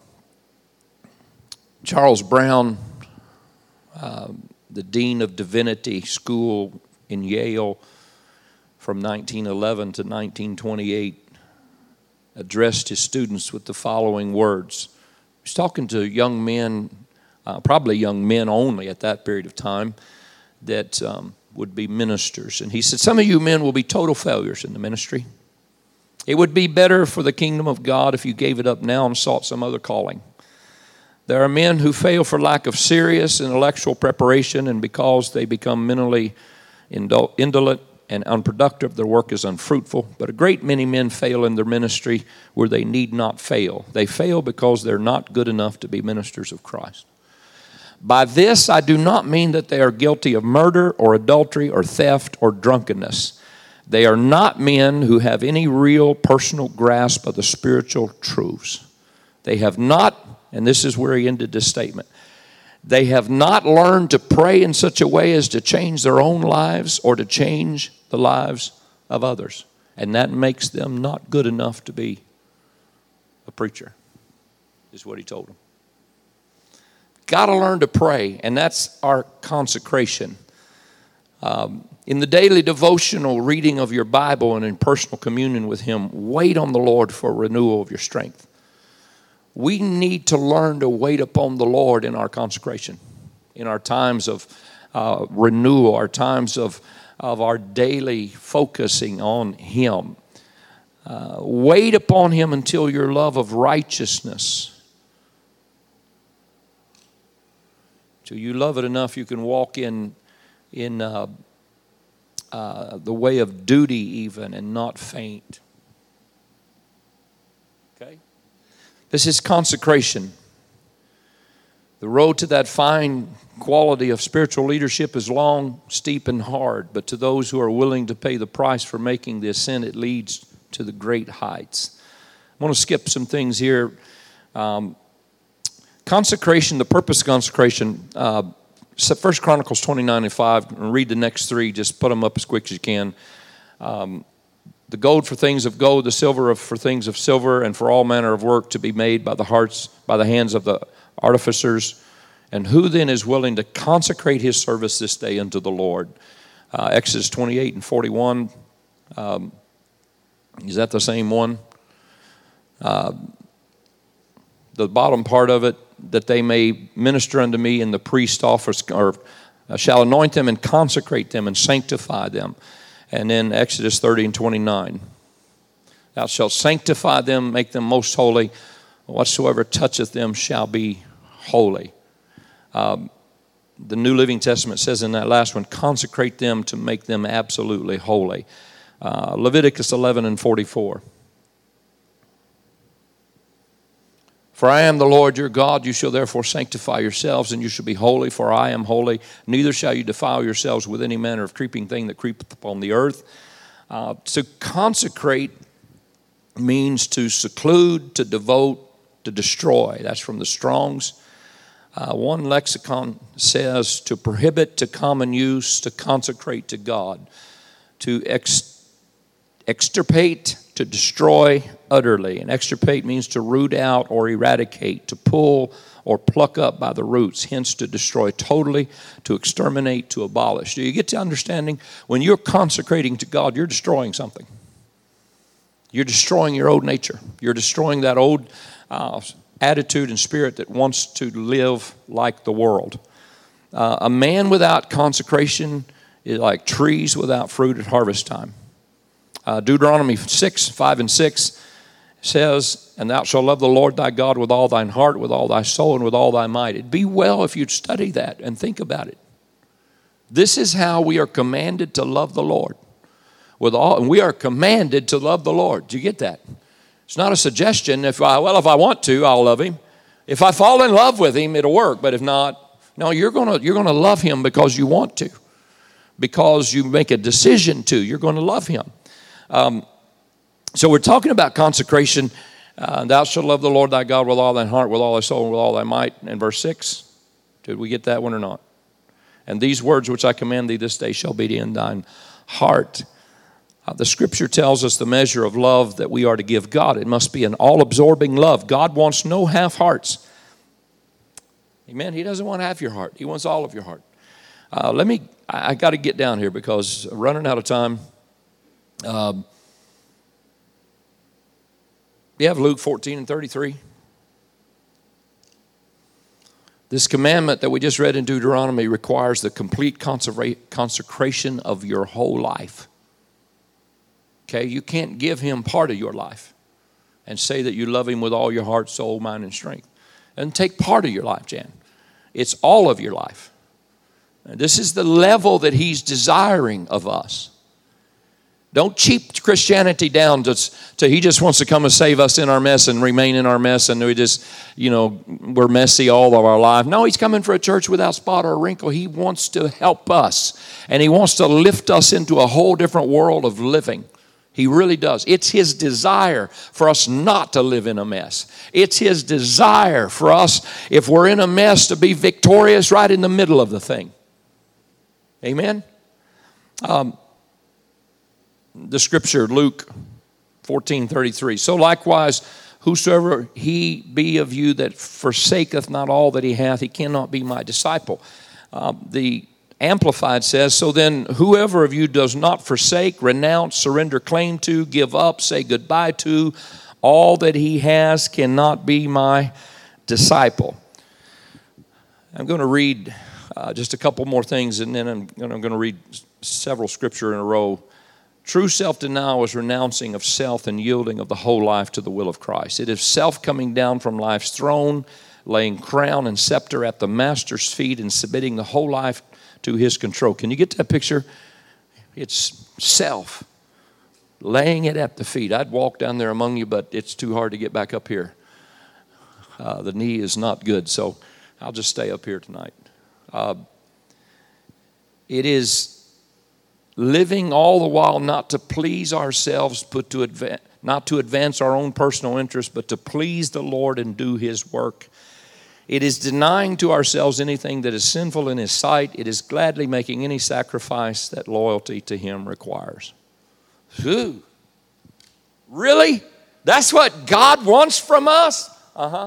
Charles Brown, uh, the Dean of Divinity School in Yale from nineteen eleven to nineteen twenty-eight, addressed his students with the following words. He was talking to young men, uh, probably young men only at that period of time, that um, would be ministers. And he said, some of you men will be total failures in the ministry. It would be better for the kingdom of God if you gave it up now and sought some other calling. There are men who fail for lack of serious intellectual preparation, and because they become mentally indolent and unproductive, their work is unfruitful. But a great many men fail in their ministry where they need not fail. They fail because they're not good enough to be ministers of Christ. By this, I do not mean that they are guilty of murder or adultery or theft or drunkenness. They are not men who have any real personal grasp of the spiritual truths. They have not, and this is where he ended this statement, they have not learned to pray in such a way as to change their own lives or to change the lives of others. And that makes them not good enough to be a preacher, is what he told them. Got to learn to pray, and that's our consecration. Um, in the daily devotional reading of your Bible and in personal communion with Him, wait on the Lord for renewal of your strength. We need to learn to wait upon the Lord in our consecration, in our times of uh, renewal, our times of, of our daily focusing on Him. Uh, wait upon Him until your love of righteousness, till you love it enough you can walk in, in uh, uh, the way of duty even and not faint. Okay? This is consecration. The road to that fine quality of spiritual leadership is long, steep, and hard, but to those who are willing to pay the price for making the ascent, it leads to the great heights. I want to skip some things here. Um, consecration, the purpose of consecration, uh, First Chronicles twenty-nine and five, and read the next three, just put them up as quick as you can. Um, The gold for things of gold, the silver for things of silver, and for all manner of work to be made by the hearts, by the hands of the artificers. And who then is willing to consecrate his service this day unto the Lord? Uh, Exodus twenty-eight and forty-one. Um, is that the same one? Uh, the bottom part of it, that they may minister unto me, and the priest offers, or uh, shall anoint them and consecrate them and sanctify them. And then Exodus thirty and twenty-nine. Thou shalt sanctify them, make them most holy. Whatsoever toucheth them shall be holy. Um, the New Living Testament says in that last one, consecrate them to make them absolutely holy. Uh, Leviticus eleven and forty-four. For I am the Lord your God, you shall therefore sanctify yourselves, and you shall be holy, for I am holy. Neither shall you defile yourselves with any manner of creeping thing that creepeth upon the earth. Uh, to consecrate means to seclude, to devote, to destroy. That's from the Strong's. Uh, one lexicon says to prohibit to common use, to consecrate to God, to ex- extirpate, to destroy utterly. And extirpate means to root out or eradicate, to pull or pluck up by the roots, hence to destroy totally, to exterminate, to abolish. Do you get to understanding? When you're consecrating to God, you're destroying something. You're destroying your old nature. You're destroying that old uh, attitude and spirit that wants to live like the world. Uh, a man without consecration is like trees without fruit at harvest time. Uh, Deuteronomy six, five and six says, and thou shalt love the Lord thy God with all thine heart, with all thy soul, and with all thy might. It'd be well if you'd study that and think about it. This is how we are commanded to love the Lord. With all, and we are commanded to love the Lord. Do you get that? It's not a suggestion. If I, well, if I want to, I'll love him. If I fall in love with him, it'll work. But if not, no, you're gonna you're gonna love him because you want to, because you make a decision to. You're going to love him. Um, so we're talking about consecration. Uh, thou shalt love the Lord thy God with all thy heart, with all thy soul, and with all thy might. And verse six, did we get that one or not? And these words which I command thee this day shall be in thine heart. Uh, the scripture tells us the measure of love that we are to give God. It must be an all-absorbing love. God wants no half-hearts. Amen? He doesn't want half your heart. He wants all of your heart. Uh, let me, I, I got to get down here because I'm running out of time. Um, you have Luke fourteen and thirty-three. This commandment that we just read in Deuteronomy requires the complete consecration of your whole life. Okay, you can't give him part of your life and say that you love him with all your heart, soul, mind, and strength. And take part of your life, Jan. It's all of your life. And this is the level that he's desiring of us. Don't cheap Christianity down to, to he just wants to come and save us in our mess and remain in our mess, and we just, you know, we're messy all of our life. No, he's coming for a church without spot or wrinkle. He wants to help us, and he wants to lift us into a whole different world of living. He really does. It's his desire for us not to live in a mess. It's his desire for us, if we're in a mess, to be victorious right in the middle of the thing. Amen? Um, the scripture, Luke fourteen thirty-three. So likewise, whosoever he be of you that forsaketh not all that he hath, he cannot be my disciple. Uh, the Amplified says, so then whoever of you does not forsake, renounce, surrender claim to, give up, say goodbye to, all that he has cannot be my disciple. I'm going to read uh, just a couple more things, and then I'm, I'm going to read several scripture in a row. True self-denial is renouncing of self and yielding of the whole life to the will of Christ. It is self coming down from life's throne, laying crown and scepter at the master's feet, and submitting the whole life to his control. Can you get that picture? It's self, laying it at the feet. I'd walk down there among you, but it's too hard to get back up here. Uh, the knee is not good, so I'll just stay up here tonight. Uh, it is living all the while not to please ourselves, but to advance, not to advance our own personal interests, but to please the Lord and do his work. It is denying to ourselves anything that is sinful in his sight. It is gladly making any sacrifice that loyalty to him requires. Whew. Really? That's what God wants from us? Uh-huh.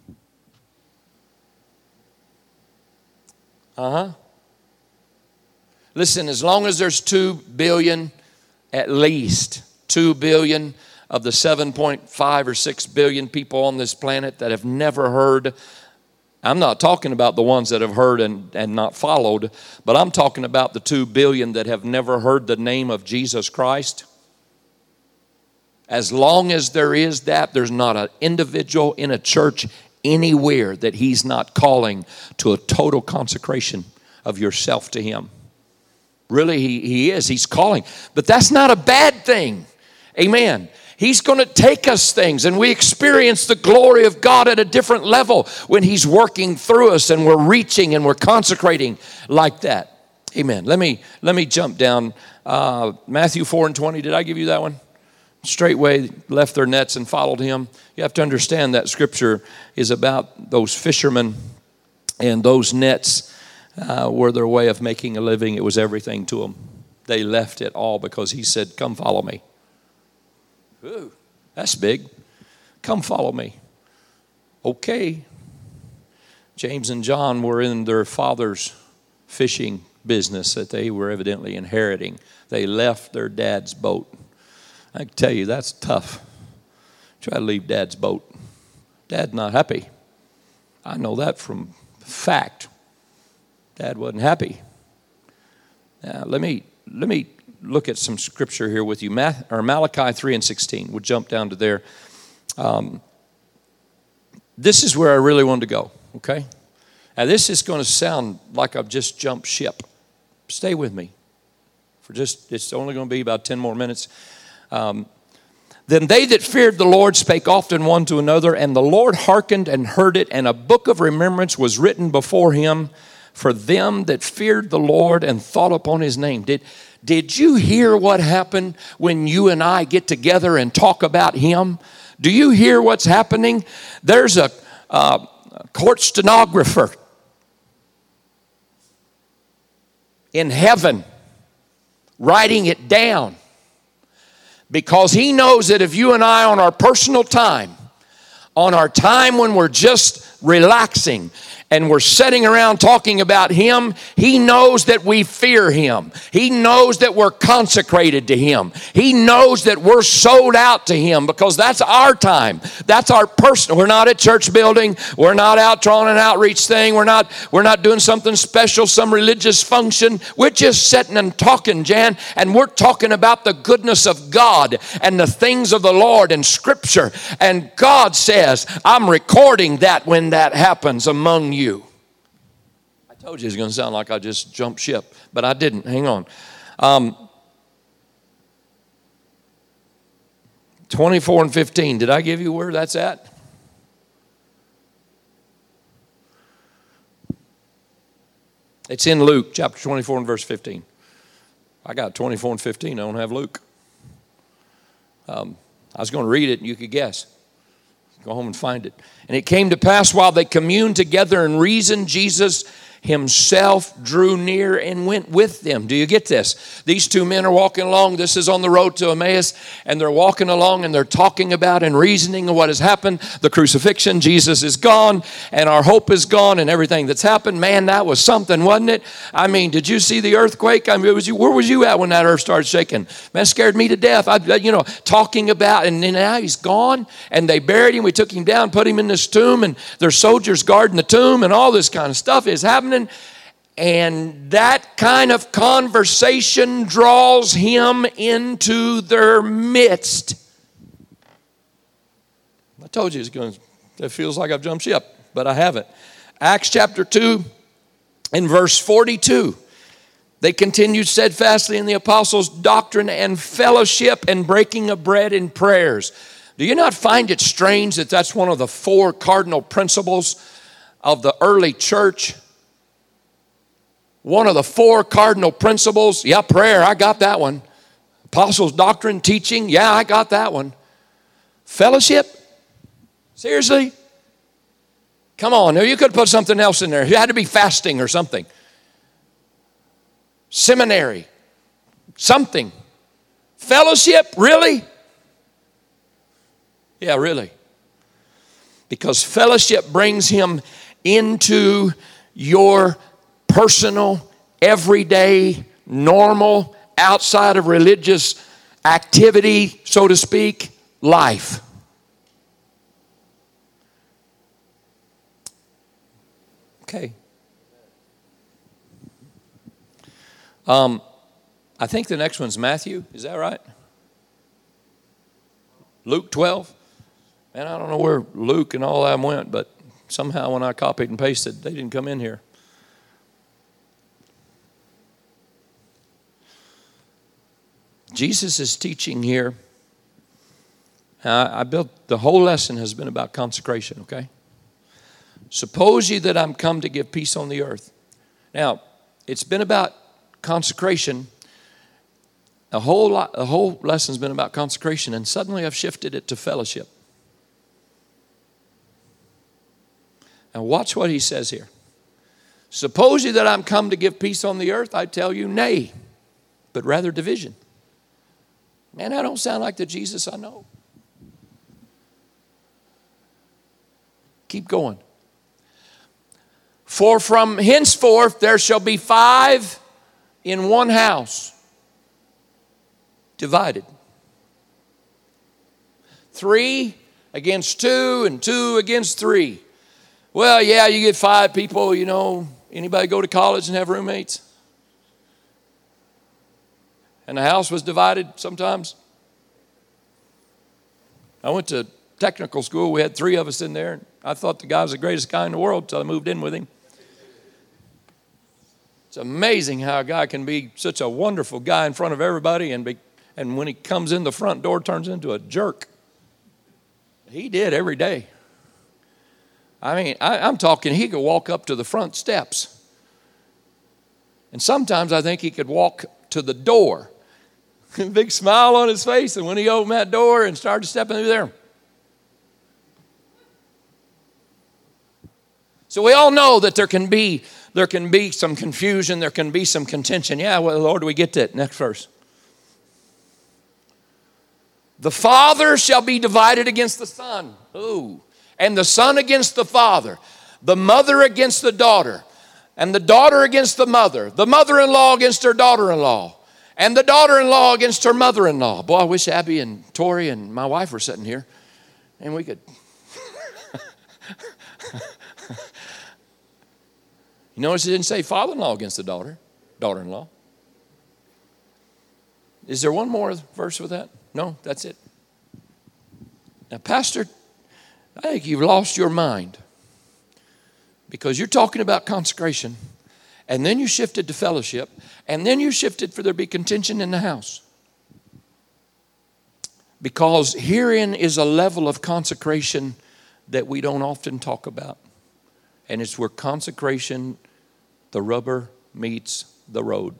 Uh-huh. Listen, as long as there's two billion, at least two billion of the seven point five or six billion people on this planet that have never heard, I'm not talking about the ones that have heard and, and not followed, but I'm talking about the two billion that have never heard the name of Jesus Christ. As long as there is that, there's not an individual in a church anywhere that he's not calling to a total consecration of yourself to him. Really, he, he is. He's calling. But that's not a bad thing. Amen. He's going to take us things, and we experience the glory of God at a different level when he's working through us and we're reaching and we're consecrating like that. Amen. Let me, let me jump down. Uh, Matthew four and twenty. Did I give you that one? Straightway left their nets and followed him. You have to understand that scripture is about those fishermen, and those nets uh, were their way of making a living. It was everything to them. They left it all because he said, come follow me. Ooh, that's big. Come follow me. Okay. James and John were in their father's fishing business that they were evidently inheriting. They left their dad's boat. I can tell you, that's tough. Try to leave dad's boat. Dad's not happy. I know that from fact. Dad wasn't happy. Now, let me let me look at some scripture here with you. Math, or Malachi three and sixteen. We'll jump down to there. Um, this is where I really wanted to go, okay? Now, this is going to sound like I've just jumped ship. Stay with me. For just, it's only going to be about ten more minutes. Um, then they that feared the Lord spake often one to another, and the Lord hearkened and heard it, and a book of remembrance was written before him for them that feared the Lord and thought upon his name. Did, did you hear what happened when you and I get together and talk about him? Do you hear what's happening? There's a, uh, a court stenographer in heaven writing it down, because he knows that if you and I, on our personal time, on our time when we're just relaxing and we're sitting around talking about him, he knows that we fear him. He knows that we're consecrated to him. He knows that we're sold out to him, because that's our time. That's our personal. We're not at church building. We're not out trying an outreach thing. We're not, we're not doing something special, some religious function. We're just sitting and talking, Jan, and we're talking about the goodness of God and the things of the Lord and Scripture. And God says, I'm recording that when that happens among you. You. I told you it's going to sound like I just jumped ship, but I didn't. Hang on. Um, twenty-four and fifteen. Did I give you where that's at? It's in Luke chapter twenty-four and verse fifteen. I got twenty-four and fifteen. I don't have Luke. Um, I was going to read it and you could guess. Go home and find it. And it came to pass, while they communed together and reasoned, Jesus himself drew near and went with them. Do you get this? These two men are walking along. This is on the road to Emmaus. And they're walking along and they're talking about and reasoning of what has happened. The crucifixion, Jesus is gone and our hope is gone and everything that's happened. Man, that was something, wasn't it? I mean, did you see the earthquake? I mean, was you, where was you at when that earth started shaking? Man, it scared me to death. I, you know, talking about, and then now he's gone and they buried him. We took him down, put him in this tomb, and there's soldiers guarding the tomb, and all this kind of stuff is happening. And that kind of conversation draws him into their midst. I told you it's going to, it feels like I've jumped ship, but I haven't. Acts chapter two and verse forty-two. They continued steadfastly in the apostles' doctrine and fellowship and breaking of bread and prayers. Do you not find it strange that that's one of the four cardinal principles of the early church? One of the four cardinal principles. Yeah, prayer, I got that one. Apostles' doctrine, teaching, yeah, I got that one. Fellowship? Seriously? Come on, you could put something else in there. It had to be fasting or something. Seminary, something. Fellowship, really? Yeah, really. Because fellowship brings him into your personal, everyday, normal, outside of religious activity, so to speak, life. Okay. Um, I think the next one's Matthew. Is that right? Luke twelve. And I don't know where Luke and all of them went, but somehow when I copied and pasted, they didn't come in here. Jesus is teaching here. Uh, I built, the whole lesson has been about consecration, okay? Suppose ye that I'm come to give peace on the earth. Now, it's been about consecration. A whole lot, the whole lesson's been about consecration, and suddenly I've shifted it to fellowship. Now watch what he says here. Suppose ye that I'm come to give peace on the earth, I tell you, nay, but rather division. Man, that don't sound like the Jesus I know. Keep going. For from henceforth there shall be five in one house, divided. Three against two and two against three. Well, yeah, you get five people, you know. Anybody go to college and have roommates? And the house was divided sometimes. I went to technical school. We had three of us in there. I thought the guy was the greatest guy in the world until I moved in with him. It's amazing how a guy can be such a wonderful guy in front of everybody, and be, and when he comes in the front door, turns into a jerk. He did every day. I mean, I, I'm talking, he could walk up to the front steps. And sometimes I think he could walk to the door. Big smile on his face, and when he opened that door and started stepping through there, So we all know that there can be there can be some confusion, there can be some contention. Yeah, well, Lord, we get that. Next verse. The father shall be divided against the son. Ooh. And the son against the father. The mother against the daughter. And the daughter against the mother. The mother-in-law against her daughter-in-law. And the daughter-in-law against her mother-in-law. Boy, I wish Abby and Tori and my wife were sitting here. And we could... You notice it didn't say father-in-law against the daughter, daughter-in-law. Is there one more verse with that? No, that's it. Now, Pastor, I think you've lost your mind because you're talking about consecration, and then you shifted to fellowship, and then you shifted for there to be contention in the house. Because herein is a level of consecration that we don't often talk about. And it's where consecration, the rubber meets the road.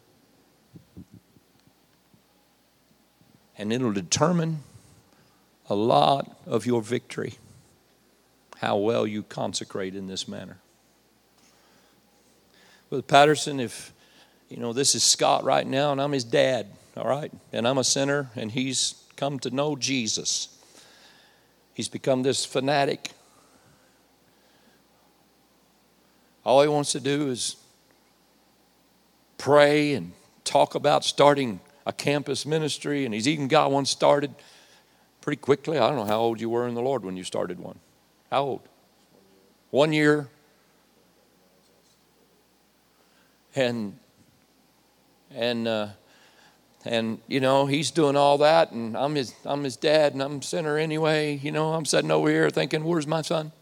And it'll determine a lot of your victory, how well you consecrate in this manner. With Patterson, if, you know, this is Scott right now, and I'm his dad, all right? And I'm a sinner, and he's come to know Jesus. He's become this fanatic. All he wants to do is pray and talk about starting a campus ministry, and he's even got one started pretty quickly. I don't know how old you were in the Lord when you started one. How old? One year. And and uh, and you know, he's doing all that, and I'm his I'm his dad, and I'm a sinner anyway. You know, I'm sitting over here thinking, where's my son?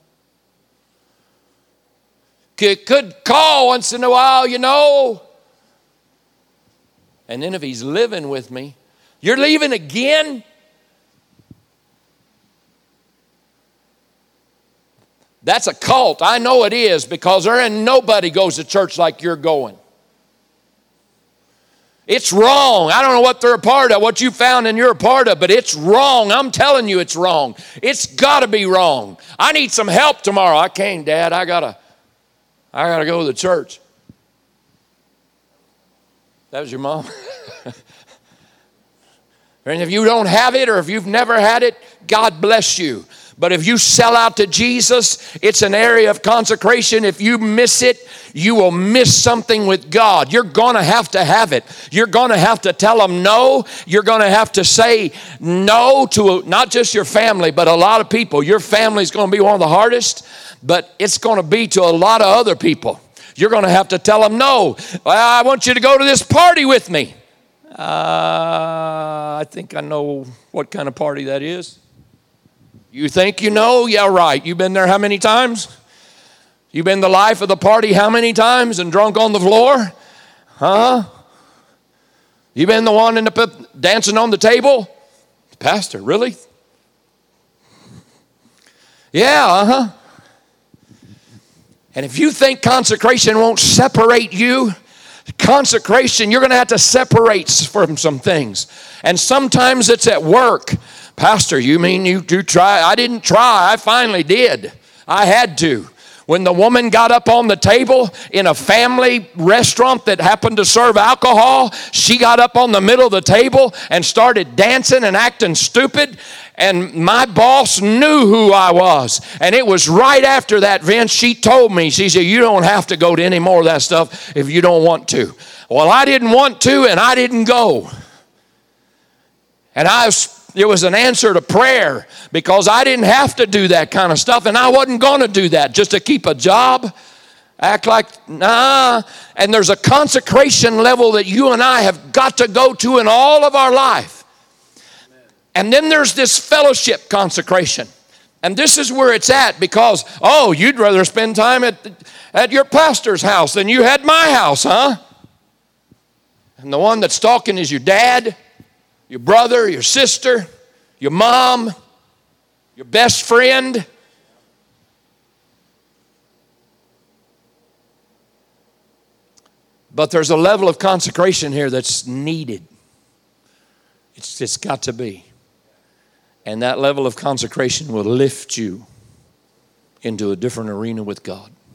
Could, could call once in a while, you know. And then if he's living with me, you're leaving again? That's a cult. I know it is, because there ain't nobody goes to church like you're going. It's wrong. I don't know what they're a part of, what you found and you're a part of, but it's wrong. I'm telling you it's wrong. It's got to be wrong. I need some help tomorrow. I can't, Dad. I got to I got to go to the church. That was your mom? And if you don't have it, or if you've never had it, God bless you. But if you sell out to Jesus, it's an area of consecration. If you miss it, you will miss something with God. You're going to have to have it. You're going to have to tell them no. You're going to have to say no to not just your family, but a lot of people. Your family's going to be one of the hardest, but it's going to be to a lot of other people. You're going to have to tell them no. I want you to go to this party with me. Uh, I think I know what kind of party that is. You think you know? Yeah, right. You've been there how many times? You've been the life of the party how many times and drunk on the floor? Huh? You been the one in the dancing on the table? Pastor, really? Yeah, uh-huh. And if you think consecration won't separate you, consecration, you're going to have to separate from some things. And sometimes it's at work. Pastor, you mean you, you try? I didn't try. I finally did. I had to. When the woman got up on the table in a family restaurant that happened to serve alcohol, she got up on the middle of the table and started dancing and acting stupid. And my boss knew who I was. And it was right after that, Vince, she told me, she said, you don't have to go to any more of that stuff if you don't want to. Well, I didn't want to, and I didn't go. And I was, it was an answer to prayer, because I didn't have to do that kind of stuff, and I wasn't going to do that just to keep a job. Act like, nah. And there's a consecration level that you and I have got to go to in all of our life. And then there's this fellowship consecration. And this is where it's at, because, oh, you'd rather spend time at, at your pastor's house than you had my house, huh? And the one that's talking is your dad, your brother, your sister, your mom, your best friend. But there's a level of consecration here that's needed. It's, it's got to be. And that level of consecration will lift you into a different arena with God.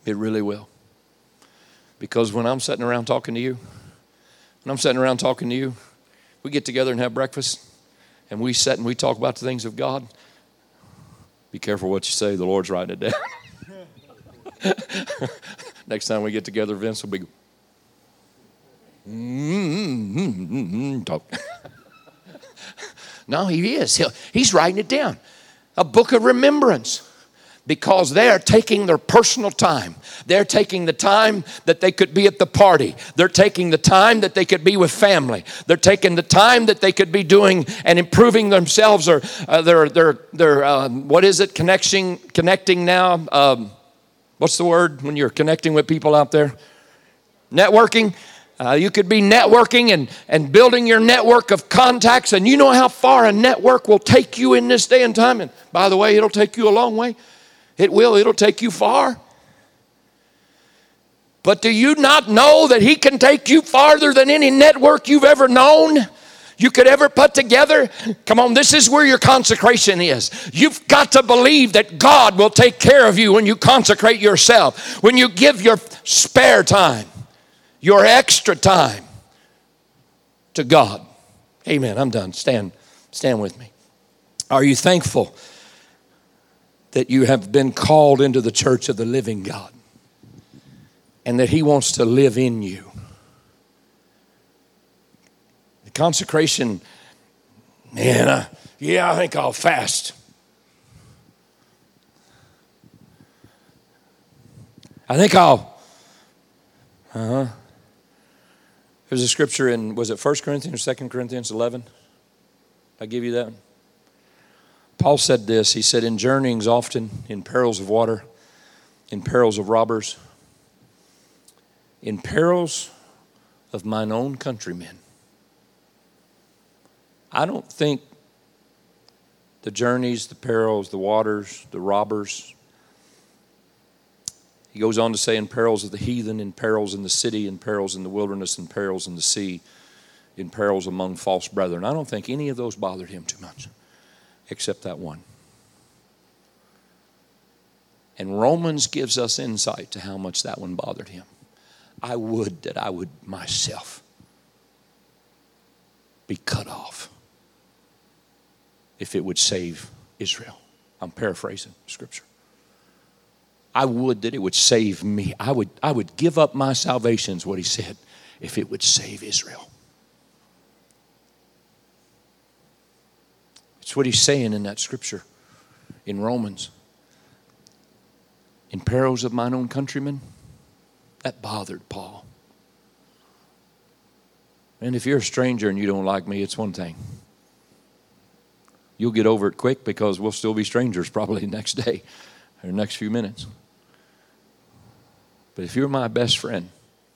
It really will. Because when I'm sitting around talking to you, when I'm sitting around talking to you, we get together and have breakfast, and we sit and we talk about the things of God. Be careful what you say. The Lord's writing it down. Next time we get together, Vince will be, mm-hmm, mm-hmm, talk. No, he is. He'll, he's writing it down. A book of remembrance. Because they're taking their personal time. They're taking the time that they could be at the party. They're taking the time that they could be with family. They're taking the time that they could be doing and improving themselves. Or uh, they're, they're, they're um, what is it, connecting, connecting now? Um, what's the word when you're connecting with people out there? Networking. Uh, you could be networking and, and building your network of contacts. And you know how far a network will take you in this day and time. And by the way, it'll take you a long way. It will. It'll take you far. But do you not know that he can take you farther than any network you've ever known? You could ever put together? Come on, this is where your consecration is. You've got to believe that God will take care of you when you consecrate yourself. When you give your spare time, your extra time to God. Amen. I'm done. Stand, stand with me. Are you thankful that you have been called into the church of the living God and that he wants to live in you? The consecration, man, uh, yeah, I think I'll fast. I think I'll, uh-huh. There's a scripture in, was it First Corinthians or Second Corinthians eleven? Did I give you that one? Paul said this, he said, in journeyings often, in perils of water, in perils of robbers, in perils of mine own countrymen. I don't think the journeys, the perils, the waters, the robbers. He goes on to say in perils of the heathen, in perils in the city, in perils in the wilderness, in perils in the sea, in perils among false brethren. I don't think any of those bothered him too much. Except that one. And Romans gives us insight to how much that one bothered him. I would that I would myself be cut off if it would save Israel. I'm paraphrasing scripture. I would that it would save me. I would, I would give up my salvation is what he said if it would save Israel. It's what he's saying in that scripture in Romans. In perils of mine own countrymen, that bothered Paul. And if you're a stranger and you don't like me, it's one thing. You'll get over it quick because we'll still be strangers probably next day or next few minutes. But if you're my best friend,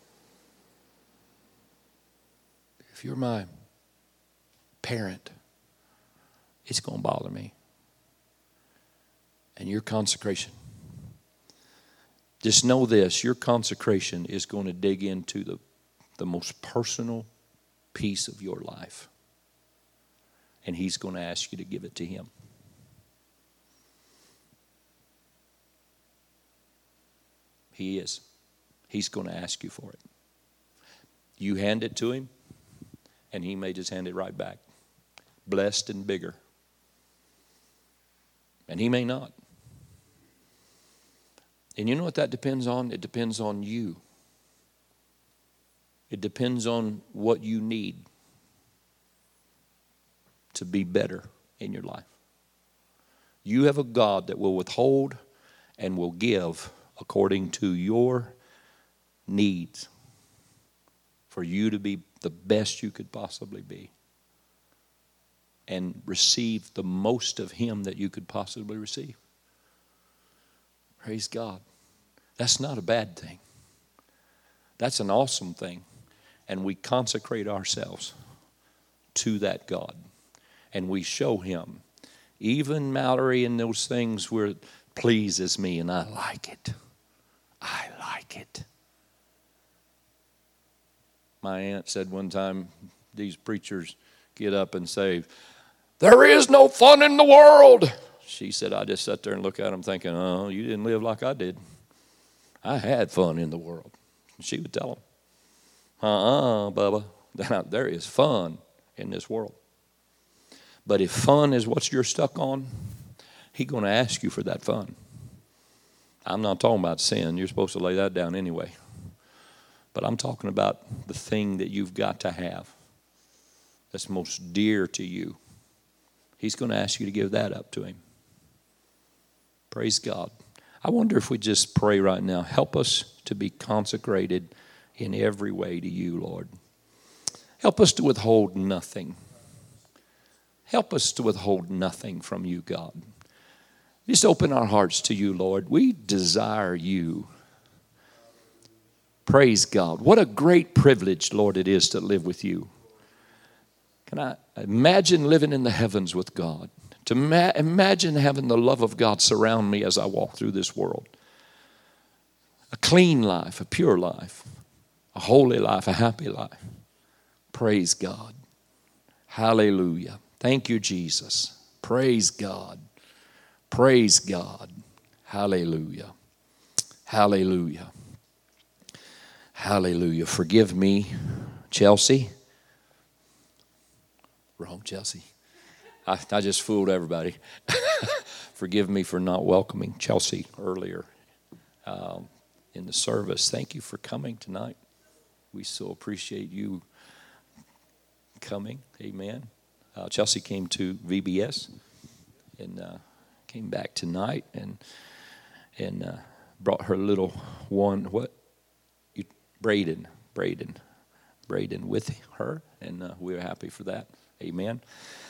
if you're my parent, it's going to bother me. And your consecration, just know this, your consecration is going to dig into the, the most personal piece of your life. And he's going to ask you to give it to him. He is. He's going to ask you for it. You hand it to him, and he may just hand it right back. Blessed and bigger. And he may not. And you know what that depends on? It depends on you. It depends on what you need to be better in your life. You have a God that will withhold and will give according to your needs for you to be the best you could possibly be and receive the most of him that you could possibly receive. Praise God. That's not a bad thing. That's an awesome thing. And we consecrate ourselves to that God. And we show him. Even Mallory in those things where it pleases me and I like it. I like it. My aunt said one time, these preachers get up and say, there is no fun in the world. She said, I just sat there and looked at them thinking, oh, you didn't live like I did. I had fun in the world. And she would tell him, uh-uh, Bubba, there is fun in this world. But if fun is what you're stuck on, he's going to ask you for that fun. I'm not talking about sin. You're supposed to lay that down anyway. But I'm talking about the thing that you've got to have that's most dear to you. He's going to ask you to give that up to him. Praise God. I wonder if we just pray right now. Help us to be consecrated in every way to you, Lord. Help us to withhold nothing. Help us to withhold nothing from you, God. Just open our hearts to you, Lord. We desire you. Praise God. What a great privilege, Lord, it is to live with you. Can I imagine living in the heavens with God? To ma- imagine having the love of God surround me as I walk through this world. A clean life, a pure life, a holy life, a happy life. Praise God. Hallelujah. Thank you, Jesus. Praise God. Praise God. Hallelujah. Hallelujah. Hallelujah. Forgive me, Chelsea. Wrong, Chelsea. I, I just fooled everybody. Forgive me for not welcoming Chelsea earlier um, in the service. Thank you for coming tonight. We so appreciate you coming. Amen. Uh, Chelsea came to V B S and uh, came back tonight and and uh, brought her little one. What? You, Braden. Braden. Braden with her, and uh, we're happy for that. Amen.